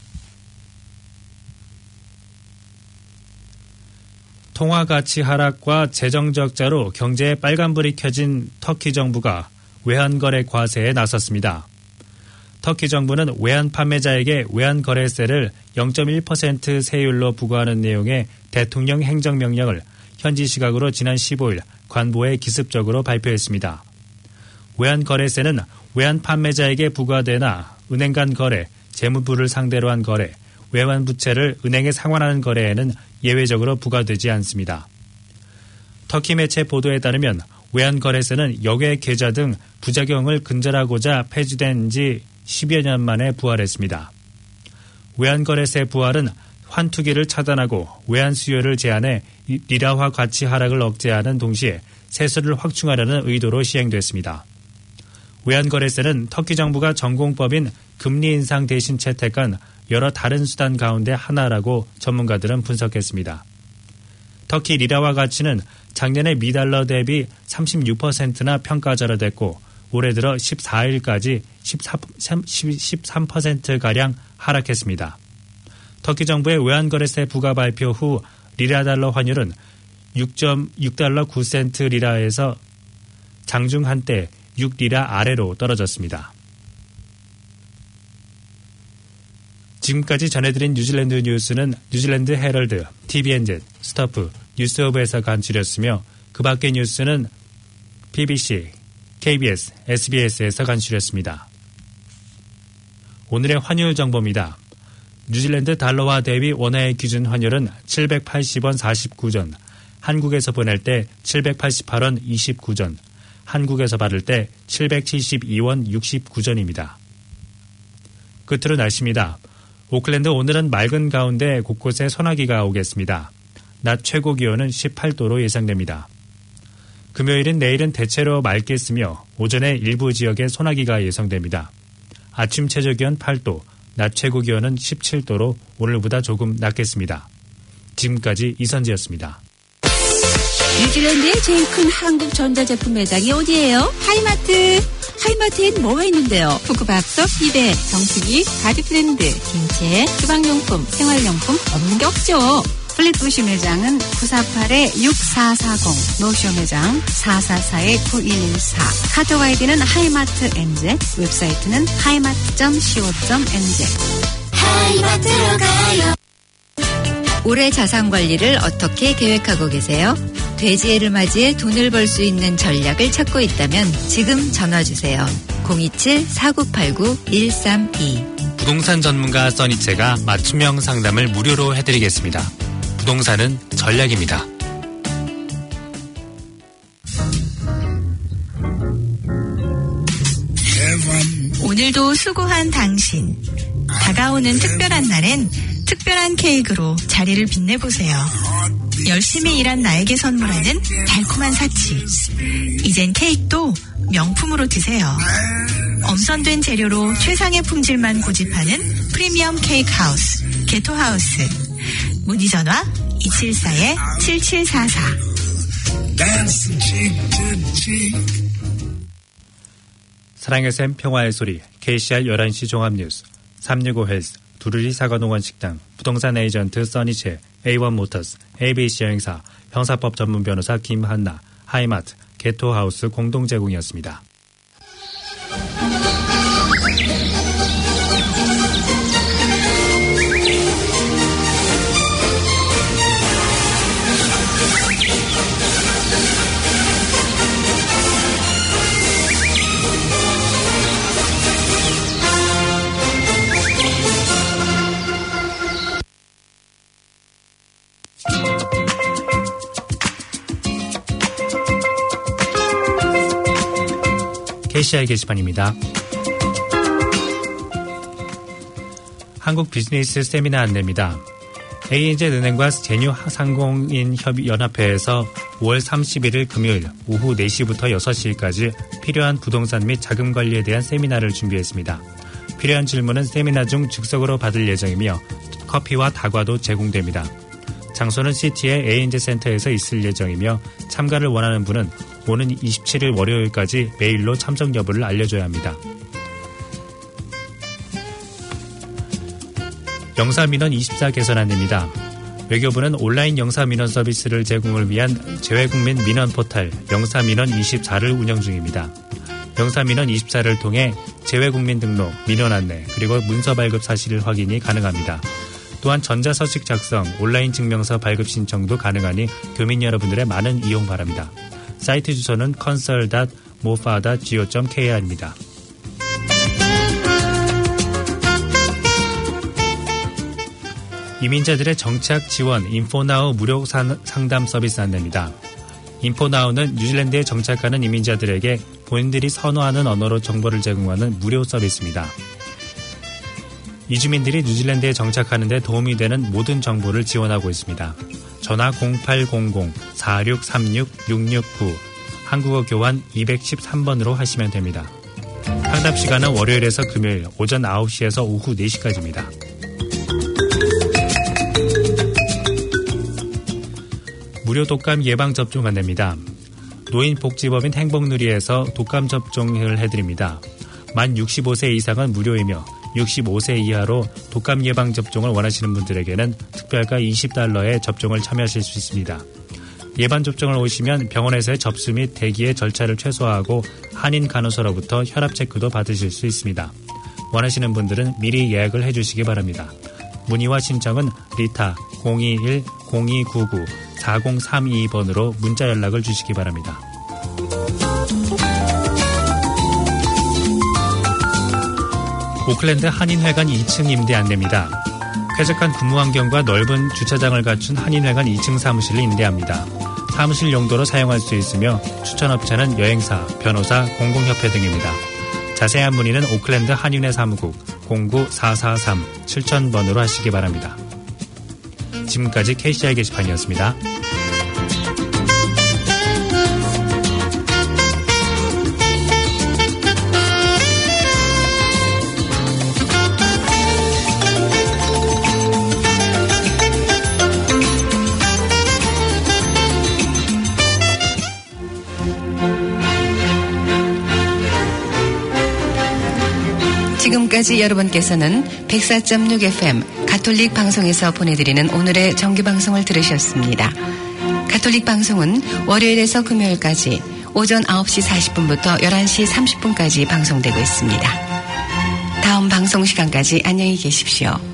통화가치 하락과 재정적자로 경제에 빨간불이 켜진 터키 정부가 외환거래 과세에 나섰습니다. 터키 정부는 외환 판매자에게 외환거래세를 0.1% 세율로 부과하는 내용의 대통령 행정명령을 현지 시각으로 지난 15일 관보에 기습적으로 발표했습니다. 외환거래세는 외환 판매자에게 부과되나 은행 간 거래, 재무부를 상대로 한 거래, 외환부채를 은행에 상환하는 거래에는 예외적으로 부과되지 않습니다. 터키 매체 보도에 따르면 외환거래세는 역외 계좌 등 부작용을 근절하고자 폐지된 지 10여 년 만에 부활했습니다. 외환거래세 부활은 환투기를 차단하고 외환 수요를 제한해 리라화 가치 하락을 억제하는 동시에 세수를 확충하려는 의도로 시행됐습니다. 외환거래세는 터키 정부가 전공법인 금리 인상 대신 채택한 여러 다른 수단 가운데 하나라고 전문가들은 분석했습니다. 터키 리라화 가치는 작년에 미달러 대비 36%나 평가절하됐고 올해 들어 14일까지 13%가량 하락했습니다. 터키 정부의 외환거래세 부과 발표 후 리라달러 환율은 6.6달러 9센트 리라에서 장중 한때 6리라 아래로 떨어졌습니다. 지금까지 전해드린 뉴질랜드 뉴스는 뉴질랜드 헤럴드, TVNZ, 스토프, 뉴스오브에서 간추렸으며 그 밖의 뉴스는 BBC, KBS, SBS에서 간추렸습니다. 오늘의 환율 정보입니다. 뉴질랜드 달러와 대비 원화의 기준 환율은 780원 49전, 한국에서 보낼 때 788원 29전, 한국에서 받을 때 772원 69전입니다. 끝으로 날씨입니다. 오클랜드 오늘은 맑은 가운데 곳곳에 소나기가 오겠습니다. 낮 최고 기온은 18도로 예상됩니다. 금요일인 내일은 대체로 맑겠으며 오전에 일부 지역에 소나기가 예상됩니다. 아침 최저 기온 8도, 낮 최고 기온은 17도로 오늘보다 조금 낮겠습니다. 지금까지 이선지였습니다. 뉴질랜드의 제일 큰 한국 전자제품 매장이 어디예요? 하이마트. 하이마트엔 뭐가 있는데요? 포크밥솥, 비데, 정수기, 바디브랜드, 김치, 주방용품, 생활용품 없는 게 없죠. 플랫부시 매장은 948-6440, 노쇼 매장 444-9114, 카톡 아이디는 하이마트 NZ, 웹사이트는 하이마트.co.nz. 하이마트로 가요. 올해 자산관리를 어떻게 계획하고 계세요? 돼지해를 맞이해 돈을 벌 수 있는 전략을 찾고 있다면 지금 전화주세요. 027-4989-132. 부동산 전문가 써니체가 맞춤형 상담을 무료로 해드리겠습니다. 부동산은 전략입니다. 오늘도 수고한 당신. 다가오는 특별한 날엔 특별한 케이크로 자리를 빛내보세요. 열심히 일한 나에게 선물하는 달콤한 사치. 이젠 케이크도 명품으로 드세요. 엄선된 재료로 최상의 품질만 고집하는 프리미엄 케이크 하우스, 게토하우스. 문의 전화 274-7744. 사랑의 샘 평화의 소리, KCR 11시 종합뉴스, 365 헬스, 두루리 사과농원 식당, 부동산 에이전트 써니체, A1 모터스, ABC 여행사, 형사법 전문 변호사 김한나, 하이마트, 게토하우스 공동 제공이었습니다. KCI 게시판입니다. 한국 비즈니스 세미나 안내입니다. ANZ은행과 제휴상공인 연합회에서 5월 31일 금요일 오후 4시부터 6시까지 필요한 부동산 및 자금 관리에 대한 세미나를 준비했습니다. 필요한 질문은 세미나 중 즉석으로 받을 예정이며 커피와 다과도 제공됩니다. 장소는 시티의 ANZ 센터에서 있을 예정이며 참가를 원하는 분은 오는 27일 월요일까지 메일로 참석 여부를 알려줘야 합니다. 영사민원 24 개선 안내입니다. 외교부는 온라인 영사민원 서비스를 제공을 위한 재외국민 민원 포털 영사민원 24를 운영 중입니다. 영사민원 24를 통해 재외국민 등록, 민원 안내, 그리고 문서 발급 사실 확인이 가능합니다. 또한 전자서식 작성, 온라인 증명서 발급 신청도 가능하니 교민 여러분들의 많은 이용 바랍니다. 사이트 주소는 consult.mofa.go.kr입니다. 이민자들의 정착 지원 인포나우 무료 상담 서비스 안내입니다. 인포나우는 뉴질랜드에 정착하는 이민자들에게 본인들이 선호하는 언어로 정보를 제공하는 무료 서비스입니다. 이주민들이 뉴질랜드에 정착하는 데 도움이 되는 모든 정보를 지원하고 있습니다. 전화 0800-4636-669, 한국어 교환 213번으로 하시면 됩니다. 상담 시간은 월요일에서 금요일 오전 9시에서 오후 4시까지입니다. 무료 독감 예방접종 안내입니다. 노인복지법인 행복누리에서 독감 접종을 해드립니다. 만 65세 이상은 무료이며 65세 이하로 독감 예방접종을 원하시는 분들에게는 특별가 $20에 접종을 참여하실 수 있습니다. 예방접종을 오시면 병원에서의 접수 및 대기의 절차를 최소화하고 한인 간호사로부터 혈압체크도 받으실 수 있습니다. 원하시는 분들은 미리 예약을 해주시기 바랍니다. 문의와 신청은 리타 021-0299-4032번으로 문자 연락을 주시기 바랍니다. 오클랜드 한인회관 2층 임대 안내입니다. 쾌적한 근무 환경과 넓은 주차장을 갖춘 한인회관 2층 사무실을 임대합니다. 사무실 용도로 사용할 수 있으며 추천업체는 여행사, 변호사, 공공협회 등입니다. 자세한 문의는 오클랜드 한인회 사무국 09-443-7000번으로 하시기 바랍니다. 지금까지 KCI 게시판이었습니다. 지금까지 여러분께서는 104.6 FM 가톨릭 방송에서 보내드리는 오늘의 정규방송을 들으셨습니다. 가톨릭 방송은 월요일에서 금요일까지 오전 9시 40분부터 11시 30분까지 방송되고 있습니다. 다음 방송 시간까지 안녕히 계십시오.